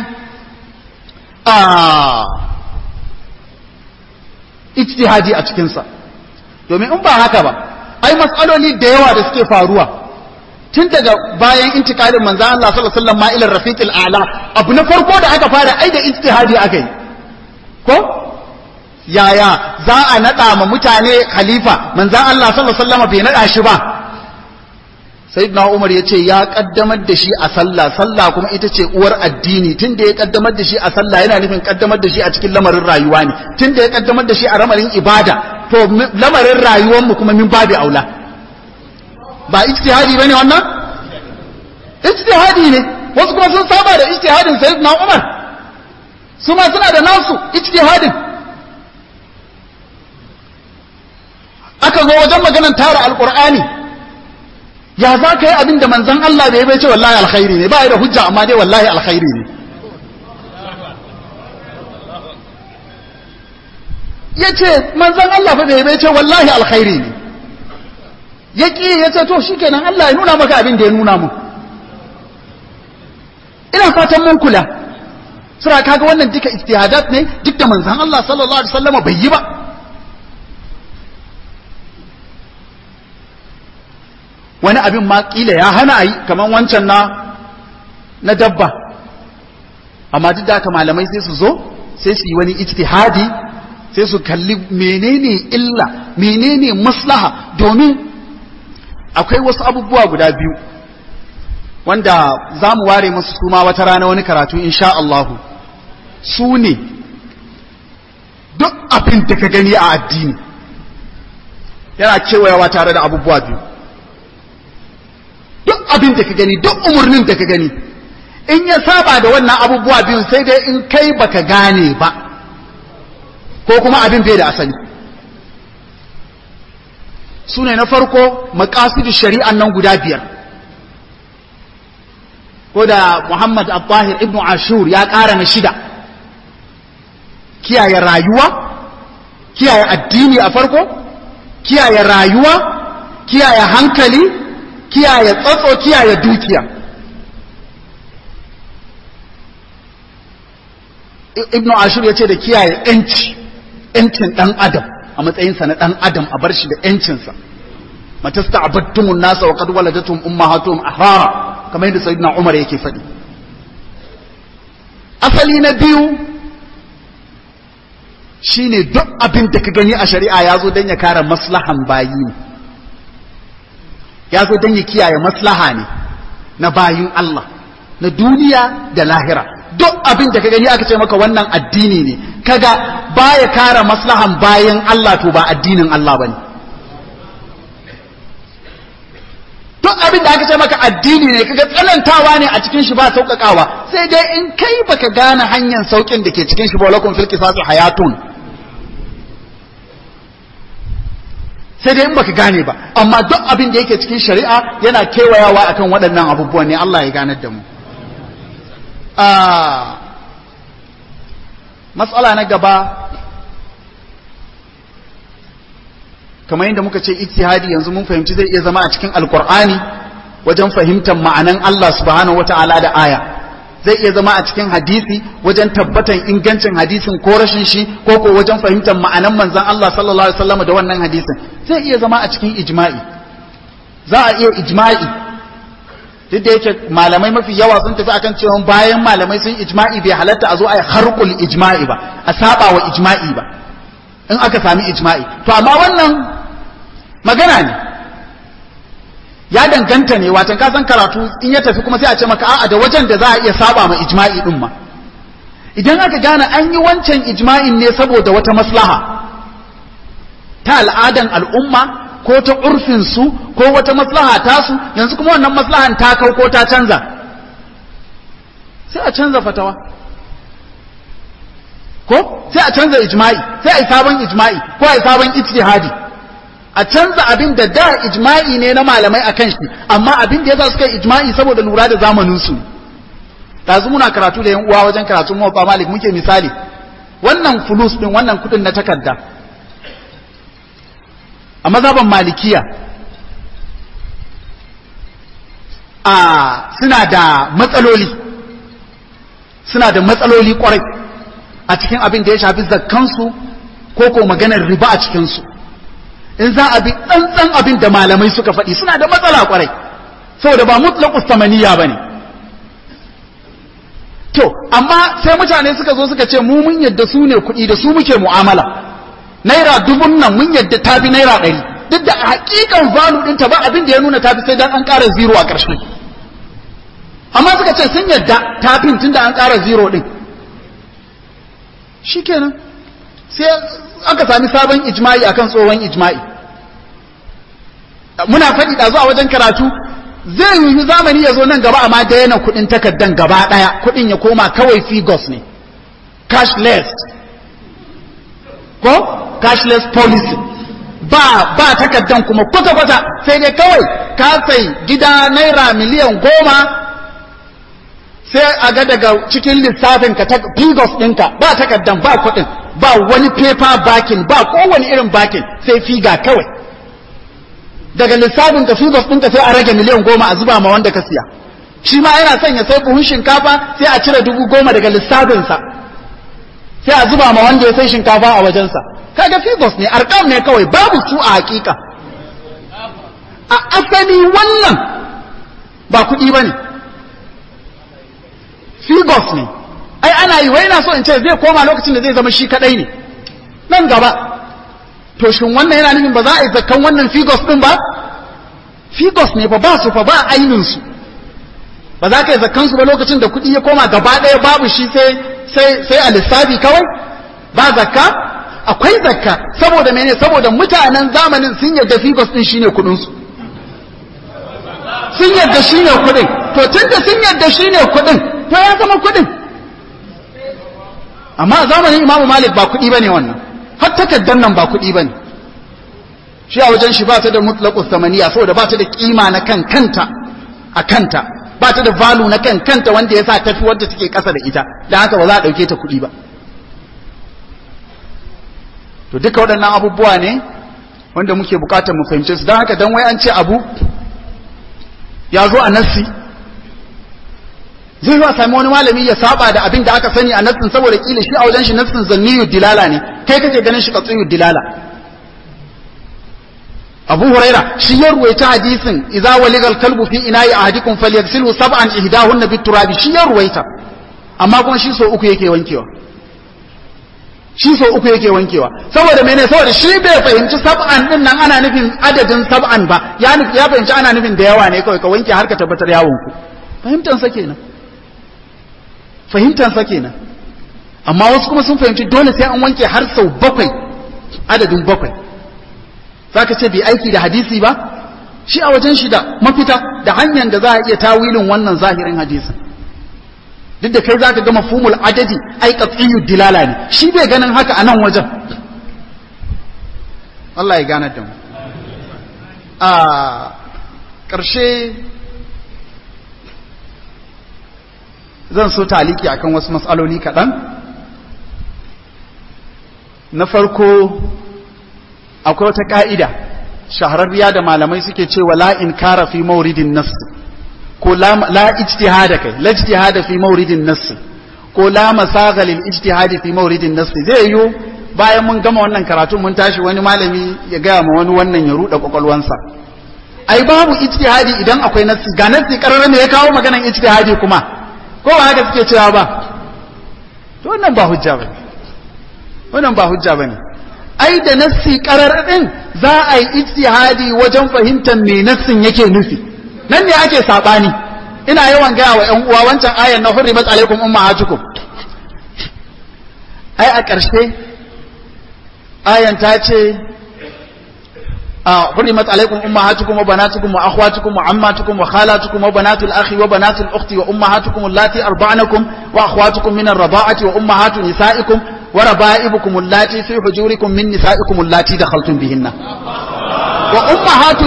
ijtihadi a cikinsa domin in ba haka ba ai matsaloli da yawa da suke faruwa tun daga bayan intikalin manzo Allah sallallahu alaihi wasallam ma ila rafiqil a'la abu na farko da aka fara ai da ijtihadi aka yi ko yaya za a nada ma mutane khalifa manzo Allah sallallahu alaihi wasallam bai nada shi ba sayyidina Umar yace ya kaddamar da shi a sallah kuma ita ce uwar addini tunda ya kaddamar da shi a sallah yana nufin kaddamar da shi a cikin lamarin rayuwa ne tunda ya kaddamar da shi a lamarin ibada to lamarin rayuwar mu kuma min babu aula ba ijtihadi bane wannan ijtihadi ne wasu kuma sun saba da ijtihadin sayyidina Umar su ma suna da nasu ijtihadin aka zo wajen maganar tara alqur'ani ya za ka yi abin da manzon Allah bai ce wallahi alkhairi ne, ba da hujja amma dai wallahi alkhairi ne. Ya ce manzon Allah fa bai ce wallahi alkhairi ne, ya ƙi ya ce to shi kenan Allah ya nuna maka abin da ya nuna mu. Ina fatan mun kula, sura kaga wannan duka ijtihadat ne, duk da manzon Allah sallallahu alaihi wasallam bai yi ba. Wani abin ma kila ya hana a yi kamar wancan na dabba, amma duk da haka malamai sai su zo sai su yi wani ijtihadi, sai su kalli menene illa menene maslaha, domin akwai wasu abubuwa guda biyu wanda za mu ware musu suma wata rana wani karatu insha Allahu. Su ne duk abin da ka gani a addini yana kewayawa tare da abubuwa biyu. Duk abin da ka gani, duk umarnin da ka gani, in ya saba da wannan abubuwa biyu sai dai in kai baka gane ba, ko kuma abin bai da asali. Su ne na farko maqasidu shari'an nan guda biyar, ko da Muhammad al-Tahir ibn Ashur ya ƙara na 6. Kiyaye rayuwa, kiyaye addini a farko, kiyaye rayuwa, kiyaye hankali, kiyaye tsatso, kiyaye dukiya. Ibn Ashur ya ce da kiyaye ‘yancin ɗan adam a matsayinsa na ɗan adam, a bar shi da ‘yancinsa. Matasta abattumun nasa wa kadwala datum ummahatuhum ahrara, kamar yadda Sayyidina Umar yake faɗi. Asali na biyu shine duk abin da ka gani a shari'a ya zo don ya kare maslahan bayi ne, ya zo don ya kiyaye maslaha ne na bayin Allah na duniya da lahira. Duk abin da ka gani aka ce maka wannan addini ne, kaga baya kare maslahan bayin Allah, to ba addinin Allah bane. Duk abin da aka ce maka addini ne, kaga tsanantawa ne a cikin shi ba sauƙaƙawa, sai dai in kai baka gane hanyar sauƙin da ke cikin shi ba. Lakum fil qisasi hayatun, sai dai in baka gane ba. Amma duk abin da yake cikin shari'a yana kewayawa akan waɗannan abubuwan ne. Allah ya ganar da mu. Matsala na gaba, kamar yadda muka ce ijtihadi yanzu mun fahimci zai iya zama a cikin alkur'ani wajen fahimtar ma'anan Allah subhanahu wata'ala da aya, zai iya zama a cikin hadisi wajen tabbatan ingancin hadisin ko rashin shi, ko wajen fahimtar ma'anan manzon Allah sallallahu alaihi wasallam da wannan hadisin, zai iya zama a cikin ijma'i. Za a iya ijma'i, duk da yake malamai mafi yawa sun tafi akan cewa bayan malamai sun ijma'i bai halatta a zo a yi harkul ijma'i ba, a saba wa ijma'i ba in aka sami ijma'i. To amma wannan magana ne, ya danganta ne, watan ka san karatu in ya tafi kuma sai a ce maka a'a da wajen da za a iya saba ma ijma'i din ma. Idan aka gane an yi wancan ijma'in ne saboda wata maslaha ta al'adan al'umma ko ta urfinsu ko wata maslaha tasu, yanzu kuma wannan maslahan ta kau ko ta canza, sai a canza fatawa, ko sai a canza ijma'i, sai a yi sabon ijma'i ko a yi sabon ijtihadi, a canza abin da ijma'i ne na malamai akan shi, amma abin da yasa suka yi ijma'i saboda lura da zamaninsu. Yanzu muna karatu da yan uwa wajen karatun Muwatta Malik, muke misali wannan fulus din, wannan kudin na takarda a mazhaban malikiya suna da matsaloli kwarai a cikin abin da ya shafi zakkansu ko ko maganar riba a cikinsu. In za a bi tsantsan abin da malamai suka faɗi, suna da matsala kwarai, saboda ba mutlaqus samaniya bane. To amma sai mutane suka zo suka ce mu mun yadda su ne kuɗi, da su muke mu'amala, naira 1000 nan mun yadda ta bi naira 100, duk da hakikan value ɗinta ba abin da ya nuna ta fi sai dan an ƙara 0 a ƙarshe. Amma suka ce sun yadda ta fi tun da an ƙara 0 ɗin. Shikenan sai aka sami sabon ijma'i akan tsohon ijma'i. Muna faɗi ɗazu a wajen karatu, zai yi zamani ya zo nan gaba amma daina kuɗin takardan gaba ɗaya, kuɗin ya koma kawai figures ne, cashless, ko cashless policy, ba takardan kuma kwata-kwata, sai dai kawai ka sai gida naira miliyan 10 sai a ga daga cikin lissafin ka figures ɗinka ba takaddan ba kuɗin ba wani paper backing ba kowane irin backing sai figa kawai daga lissafin ka figures ɗinka sai a rage miliyan 10 a zuba ma wanda ka siya shi ma yana son ya sai buhun shinkafa sai a cire 10,000 daga lissafinsa sai a zuba ma wanda ya sai shinkafa a wajensa kaga figures ne arkam ne kawai babu su a hakika a asali wannan ba kuɗi ba ne figures ne ai ana yi wai na so in ce zai koma lokacin da zai zama shi kadai ne nan gaba to shin wannan yana nufin ba za a yi zakkan wannan figures din ba figures ne ba su fa ba ainin su ba za ka yi zakkan su ba lokacin da kuɗi ya koma gaba ɗaya babu shi sai a lissafi kawai ba zakka akwai zakka saboda mene saboda mutanen zamanin sun yarda figures din shine kuɗin su sun yarda shine kuɗin to tunda sun yarda shine kuɗin to ya zama kuɗin amma a zamanin Imam Malik ba kuɗi bane wannan har takaddan nan ba kuɗi bane shi a wajen shi ba ta da mutlaqus samaniya saboda ba ta da kima na kan kanta a kanta ba ta da value na kan kanta wanda yasa tafi wanda take kasa da ita dan haka ba za a dauke ta kuɗi ba to duka waɗannan abubuwa ne wanda muke bukatar mu fahimce su dan haka dan wai an ce abu ya zo a nassi zai zuwa sami wani malami ya saba da abin da aka sani a nassin saboda kila shi a wajen shi nassin zanniyu dilala ne kai kake ganin shi qat'iyyu dilala Abu Huraira shi ya ruwaita hadisin idza waligal kalbu fi ina'i ahadikum falyaghsilhu sab'an ihdahunna biturabi shi ya ruwaita amma kuma shi so uku yake wankewa saboda mene saboda shi bai fahimci sab'an din nan ana nufin adadin sab'an ba ya fahimci ana nufin da yawa ne kawai ka wanke har ka tabbatar yawon ku fahimtansa kenan amma wasu kuma sun fahimci dole sai an wanke har sau 7 adadin 7 zaka ce bai aiki da hadisi ba shi a wajen shi da mafita da hanyar da za a iya tawilin wannan zahirin hadisin duk da kai zaka ga mafhumul adadi ai qat'iyyu dilala ne shi bai ganin haka a nan wajen Allah ya gane da mu a ƙarshe zan so taliki akan wasu matsaloli kaɗan na farko akwai wata ƙa'ida shahararriya da malamai suke cewa la in kara fi mauridin nass ko la ijtihada kai la ijtihada fi mauridin nass ko la masaga lil ijtihadi fi mauridin nass zai yiwu bayan mun gama wannan karatu mun tashi wani malami ya gaya ma wani wannan ya ruɗa kwakwalwansa ai babu ijtihadi idan akwai nassi ga nassi karara ne ya kawo maganan ijtihadi kuma ko ba haka suke cewa ba to wannan ba hujja bane ai da nassi karar din za a yi ijtihadi wajen fahimtar me nassin yake nufi nan ne ake sabani ina yawan gaya wa ƴan uwa wancan ayan na hurrimat alaikum ummahatukum ai a ƙarshe ayan ta ce حرمت عليكم أمهاتكم وبناتكم وأخواتكم وعماتكم وخالاتكم وبنات الأخ وبنات الأخت وأمهاتكم اللاتي أرضعنكم وأخواتكم من الرضاعة وأمهات نسائكم وربائبكم اللاتي في حجوركم من نسائكم اللاتي دخلتم بهن وأمهات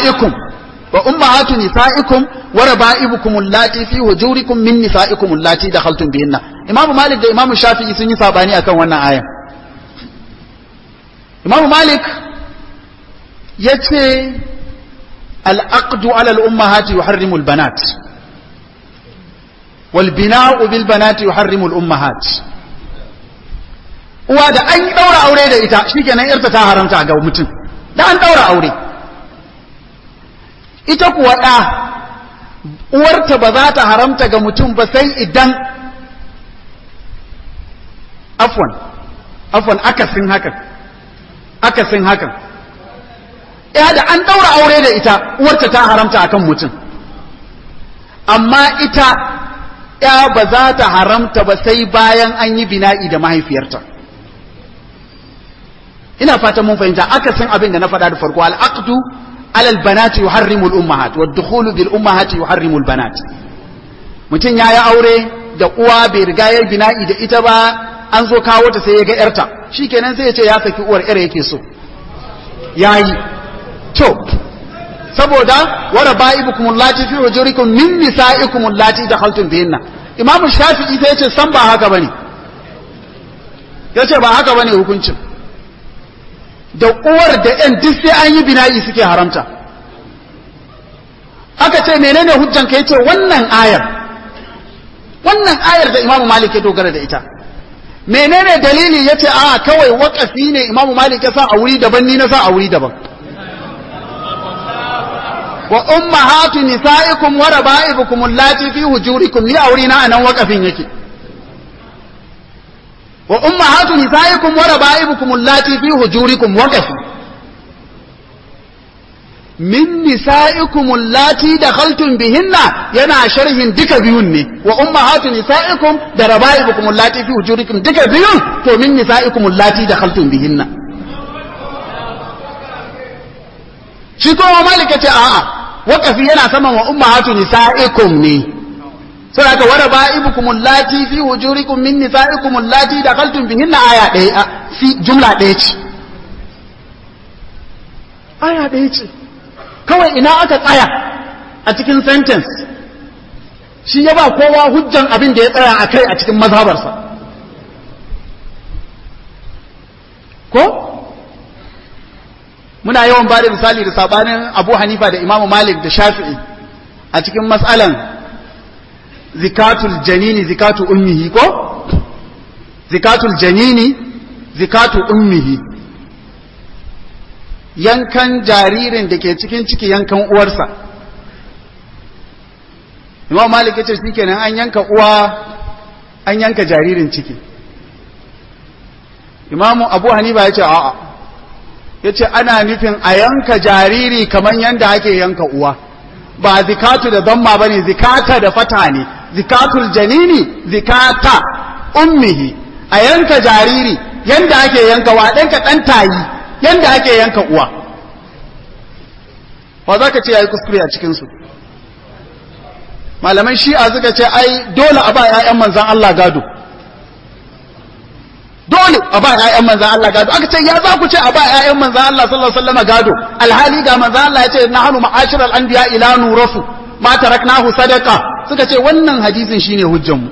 نسائكم وربائبكم اللاتي في حجوركم من نسائكم اللاتي دخلتم بهن إمام مالك ده إمام الشافعي سني صاباني أكون وانا آية إمام مالك yace al-aqdu ala al-ummahati yuharrimu al-banat wal bina'u bil banati yuharrimu al-ummahat uwa da an daura aure da ita shikenan yarta ta haramta ga mutum da an daura aure ita kuwa da uwarta ba za ta haramta ga mutum ba sai idan afwan akasin hakan ya da an daura aure da ita uwarta ta haramta akan mutum amma ita ya ba za ta haramta ba sai bayan an yi bina'i da mahaifiyarta ina fatan mun fahimta akasin abin da na faɗa da farko al-aqdu ala al-banati yuharrimu al-ummahat wa ad-dukhulu bil ummahati yuharrimu al-banat mutum yayi aure da uwa bai riga ya bina'i da ita ba an zo kawo ta sai ya ga yarta shikenan sai ya ce ya saki uwar yar yake so yayi to saboda wara ba'ibukum allati fi hujurikum min nisa'ikum allati dakhaltum bihinna. Imam Shafi'i sai yace san ba haka bane, yace ba haka bane hukuncin, da uwar da ɗan duk sai an yi bina'i suke haramta. Aka ce menene hujjan ka, yace wannan ayar da Imam Malik ya dogara da ita. Menene dalili, yace a kawai waƙafi ne Imam Malik ya sa a wuri daban, ni na sa a wuri daban. Wa ummahatu nisaikum wa raba'ibukum allati fi hujurikum, ni a wuri na anan waƙafin yake. Wa ummahatu nisaikum wa raba'ibukum allati fi hujurikum waqafi min nisaikum allati dakhaltum bihinna, yana sharhin duka biyun ne. Wa ummahatu nisaikum da raba'ibukum allati fi hujurikum duka biyun, to min nisaikum allati dakhaltum bihinna. Shi ko Malik ce a'a, waqafi yana saman wa ummahatu nisaikum ne. sai aka wara ba'ibukum allati fi hujurikum min nisaikum allati dakhaltum bihinna, aya ɗaya fi jumla ɗaya ce, aya ɗaya ce kawai. Ina aka tsaya a cikin sentence, shi ya ba kowa hujjan abin da ya tsaya a kai a cikin mazhabarsa ko. Muna yawan ba da misali da sabanin Abu Hanifa da Imam Malik da Shafi'i a cikin mas'alan zikatul janini zikatu ummihi ko zikatul janini zikatu ummihi, yankan jaririn da ke cikin ciki yankan uwarsa. Imam Malik yace shikenan an yanka uwa an yanka jaririn ciki. Imam Abu Hanifa yace a'a, yace ana nufin a yanka jariri kaman yanda ake yanka uwa, ba zikatu da damma bane, zikata da fata ne. Zikatul janini zikata ummihi, a yanka jariri yanda ake yanka wa ɗanka ɗan tayi yanda ake yanka uwa. Wa za ka ce ya yi kuskure a cikinsu? Malaman shi'a suka ce ai dole a ba ‘ya'yan manzan Allah gado, dole a ba ‘ya'yan manzan Allah gado. Aka ce ya za ku ce a ba ‘ya'yan manzan Allah sallallahu alaihi wasallam gado, alhali ga manzan Allah ya ce nahnu ma'ashiral anbiya ila nurasu ma taraknahu sadaqa. Suka ce wannan hadisin shine hujjanmu,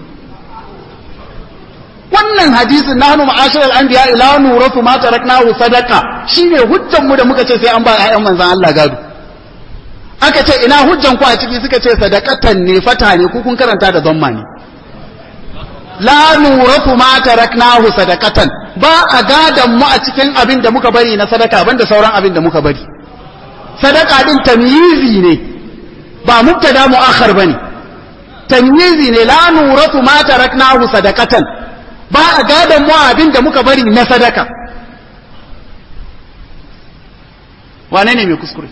wannan hadisin nahnu ma'ashiral anbiya ila nurasu ma taraknahu sadaqa shine hujjanmu da muka ce sai an ba ƴaƴan manzon Allah gado. Aka ce ina hujjan ku a ciki, suka ce sadaqatan ne, fata ne, ku kun karanta da dhamma ne. La nurasu ma taraknahu sadaqatan, ba a gadan mu a cikin abin da muka bari na sadaka banda sauran abin da muka bari. Sadaka din tamyizi ne, ba mubtada mu'akhar bane. Tamyizi ne, la nuratu ma taraknahu sadaqatan, ba a gadan mu abin da muka bari na sadaka. Wane ne mai kuskure?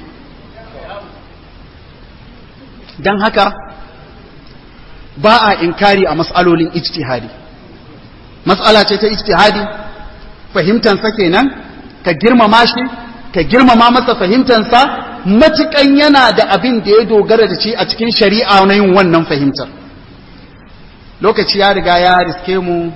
Dan haka ba a inkari a mas'alolin ijtihadi. Mas'ala ce ta ijtihadi, fahimtansa kenan, ka girmama shi, ka girmama masa fahimtansa, matukan yana da abin da ya dogara da shi a cikin shari'a na yin wannan fahimtar. Lokaci ya riga ya riske mu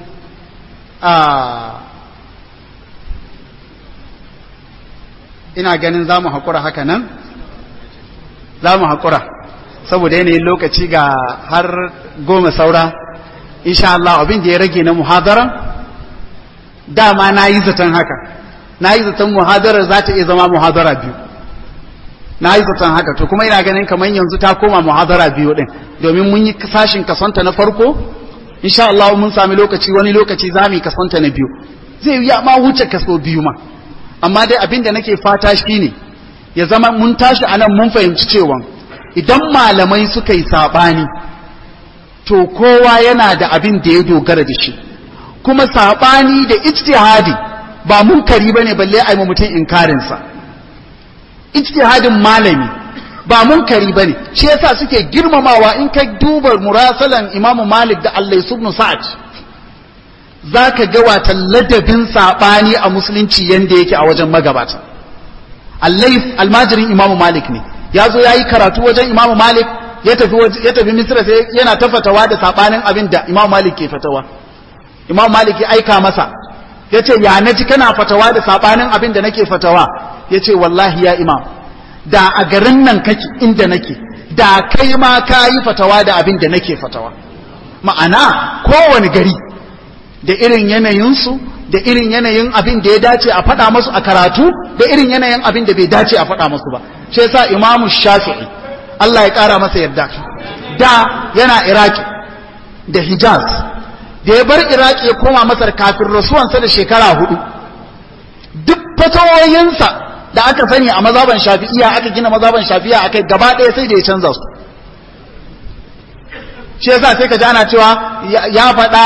ina ganin za mu haƙura haka nan, za mu haƙura saboda yanayin lokaci ga har 10 saura. Insha Allah abin da ya rage na muhadaran, dama na yi zaton haka, na yi zaton muhadarar za ta iya zama muhadara biyu, na yi zaton haka. To kuma ina ganin kamar yanzu ta koma muhadara biyu din, domin mun yi sashin kasonta na farko. Insha Allah mun sami lokaci, wani lokaci za mu yi kasonta na biyu, zai yi ma wuce kaso biyu ma. Amma dai abin da nake fata shine ya zama mun tashi anan mun fahimci cewa idan malamai suka yi sabani, to kowa yana da abin da ya dogara da shi, kuma sabani da ijtihadi ba munkari bane balle ai mu mutum inkarin sa. Ijtihadin malami ba munkari bane, shi yasa suke girmamawa. In ka duba murasalan Imam Malik da Allais ibn Sa'd, zaka ga wata ladabin sabani a musulunci yanda yake a wajen magabata. Allais almajirin Imam Malik ne, yazo yayi karatu wajen Imam Malik, ya tafi Misra, sai yana ta fatawa da sabanin abin da Imam Malik ke fatawa. Imam Malik ya aika masa, yace ya naji kana fatawa da sabanin abin da nake fatawa. Yace wallahi ya Imam, da a garin nan kake inda nake da kai ma ka yi fatawa da abin da nake fatawa. Ma'ana kowane gari da irin yanayinsu da irin yanayin abin da ya dace a faɗa masu a karatu da irin yanayin abin da bai dace a faɗa masu ba. Shi yasa Imamu Shafi'i Allah ya ƙara masa yarda da yana Iraki da Hijaz, da ya bar Iraki ya koma Masar kafin rasuwansa da shekara 4, duk fatawoyinsa da aka sani a mazhaban Shafi'iyya aka gina mazhaban Shafi'iyya akai gaba ɗaya sai da ya canza su. Shi yasa sai ka ji ana cewa ya faɗa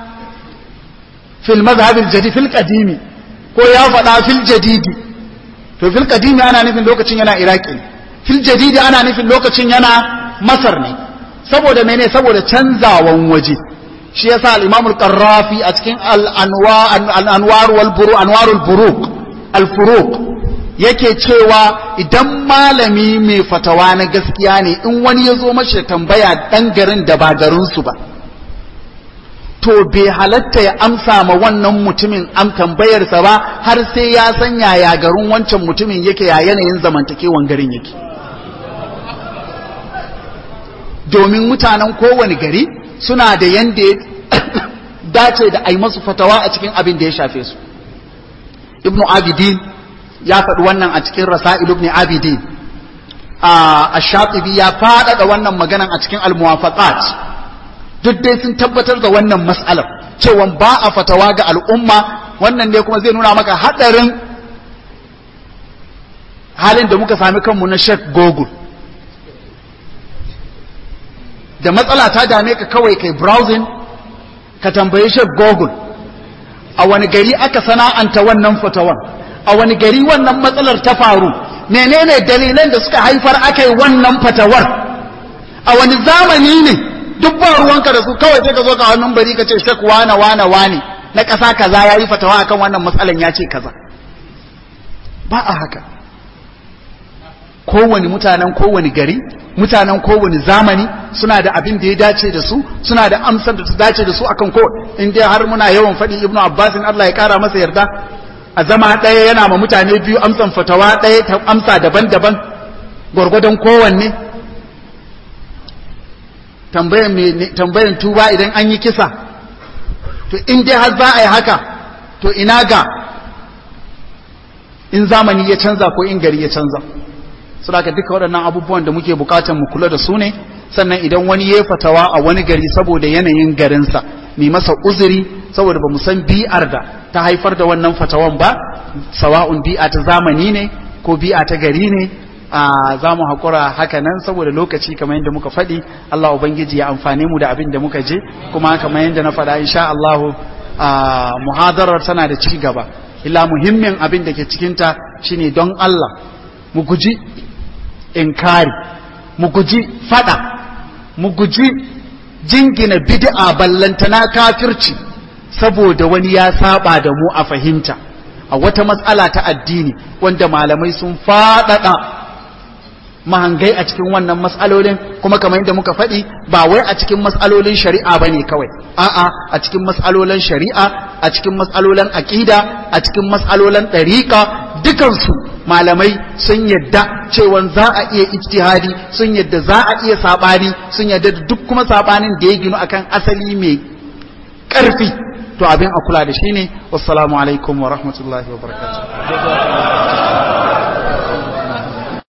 fil mazhabil jadid fil qadimi ko ya faɗa fil jadidi. To fil qadimi ana nufin lokacin yana Iraki, fil jadidi ana nufin lokacin yana Masar ne. Saboda mene? Saboda canzawan waje. Shi yasa al-Imam al-Qarrafi a cikin al-Anwar wal Buruq Anwarul Buruq al-Furuq yake cewa idan malami mai fatawa na gaskiya ne in wani ya zo mashi tambaya dan garin da ba garin su ba, to bai halatta ya amsa ma wannan mutumin tambayarsa ba har sai ya san yaya garin wancan mutumin yake, ya yanayin zamantakewan garin yake. Domin mutanen kowane gari suna da yanda ya dace da ai masu fatawa a cikin abin da ya shafe su. Ibn Abidin ya faɗi wannan a cikin Rasa'il Ibn Abidin. Ash-Shatibi ya faɗaɗa wannan maganan a cikin Al-Muwafaqat. Duk dai sun tabbatar da wannan mas'alar cewa ba a fatawa ga al'umma. Wannan ne kuma zai nuna maka haɗarin halin da muka sami kanmu na Sheikh Google. Da matsala ta dame ka kawai kai browsing ka tambayi Sheikh Google a wani gari aka sana'anta wannan fatawan, a wani gari wannan matsalar ta faru, menene dalilan da suka haifar aka yi wannan fatawar, a wani zamani ne, duk ba ruwanka da su, kawai sai ka zo ka hannun bari ka ce Sheikh wane na ƙasa kaza ya yi fatawa akan wannan matsalan ya ce kaza. Ba a haka. Kowane mutanen kowane gari, mutanen kowane zamani suna da abin da ya dace da su, suna da amsar da ta dace da su akan ko. In dai har muna yawan faɗi Ibnu Abbas Allah ya ƙara masa yarda, a zama ɗaya yana ma mutane biyu amsan fatawa ɗaya ta amsa daban-daban gwargwadon kowanne. Tambayan tuba idan an yi kisa, to in dai har za a yi haka, to ina ga in zamani ya canza ko in gari ya canza. Saboda duka waɗannan abubuwan da muke bukatar mu kula da su ne. Sannan idan wani ya fatawa a wani gari saboda yanayin garinsa, mai masa uzuri saboda ba mu san bi'ar da ta haifar da wannan fatawan ba, sawa'un bi'a ta zamani ne ko bi'a ta gari ne, za mu haƙura haka nan saboda lokaci kamar yadda muka faɗi. Allah Ubangiji ya amfane mu da abin da muka je, kuma kamar yadda na faɗa insha Allah muhadarar tana da ci gaba. Illa muhimmin abin da ke cikinta shine don Allah mu guji inkari, mu guji fada, mu guji jingina bid'a ballantana kafirci saboda wani ya saba da mu a fahimta a wata matsala ta addini wanda malamai sun faɗaɗa mahangai a cikin wannan matsalolin. Kuma kamar yadda muka faɗi, ba wai a cikin matsalolin shari'a bane kawai, a'a a cikin matsalolin shari'a, a cikin matsalolin aqida, a cikin matsalolin ɗariƙa, dukansu malamai sun yadda cewa za a iya ijtihadi, sun yadda za a iya sabani, sun yadda duk kuma sabanin da ya ginu akan asali mai ƙarfi, to abin a kula da shi ne. Wassalamu alaikum wa rahmatullahi wa barakatuh.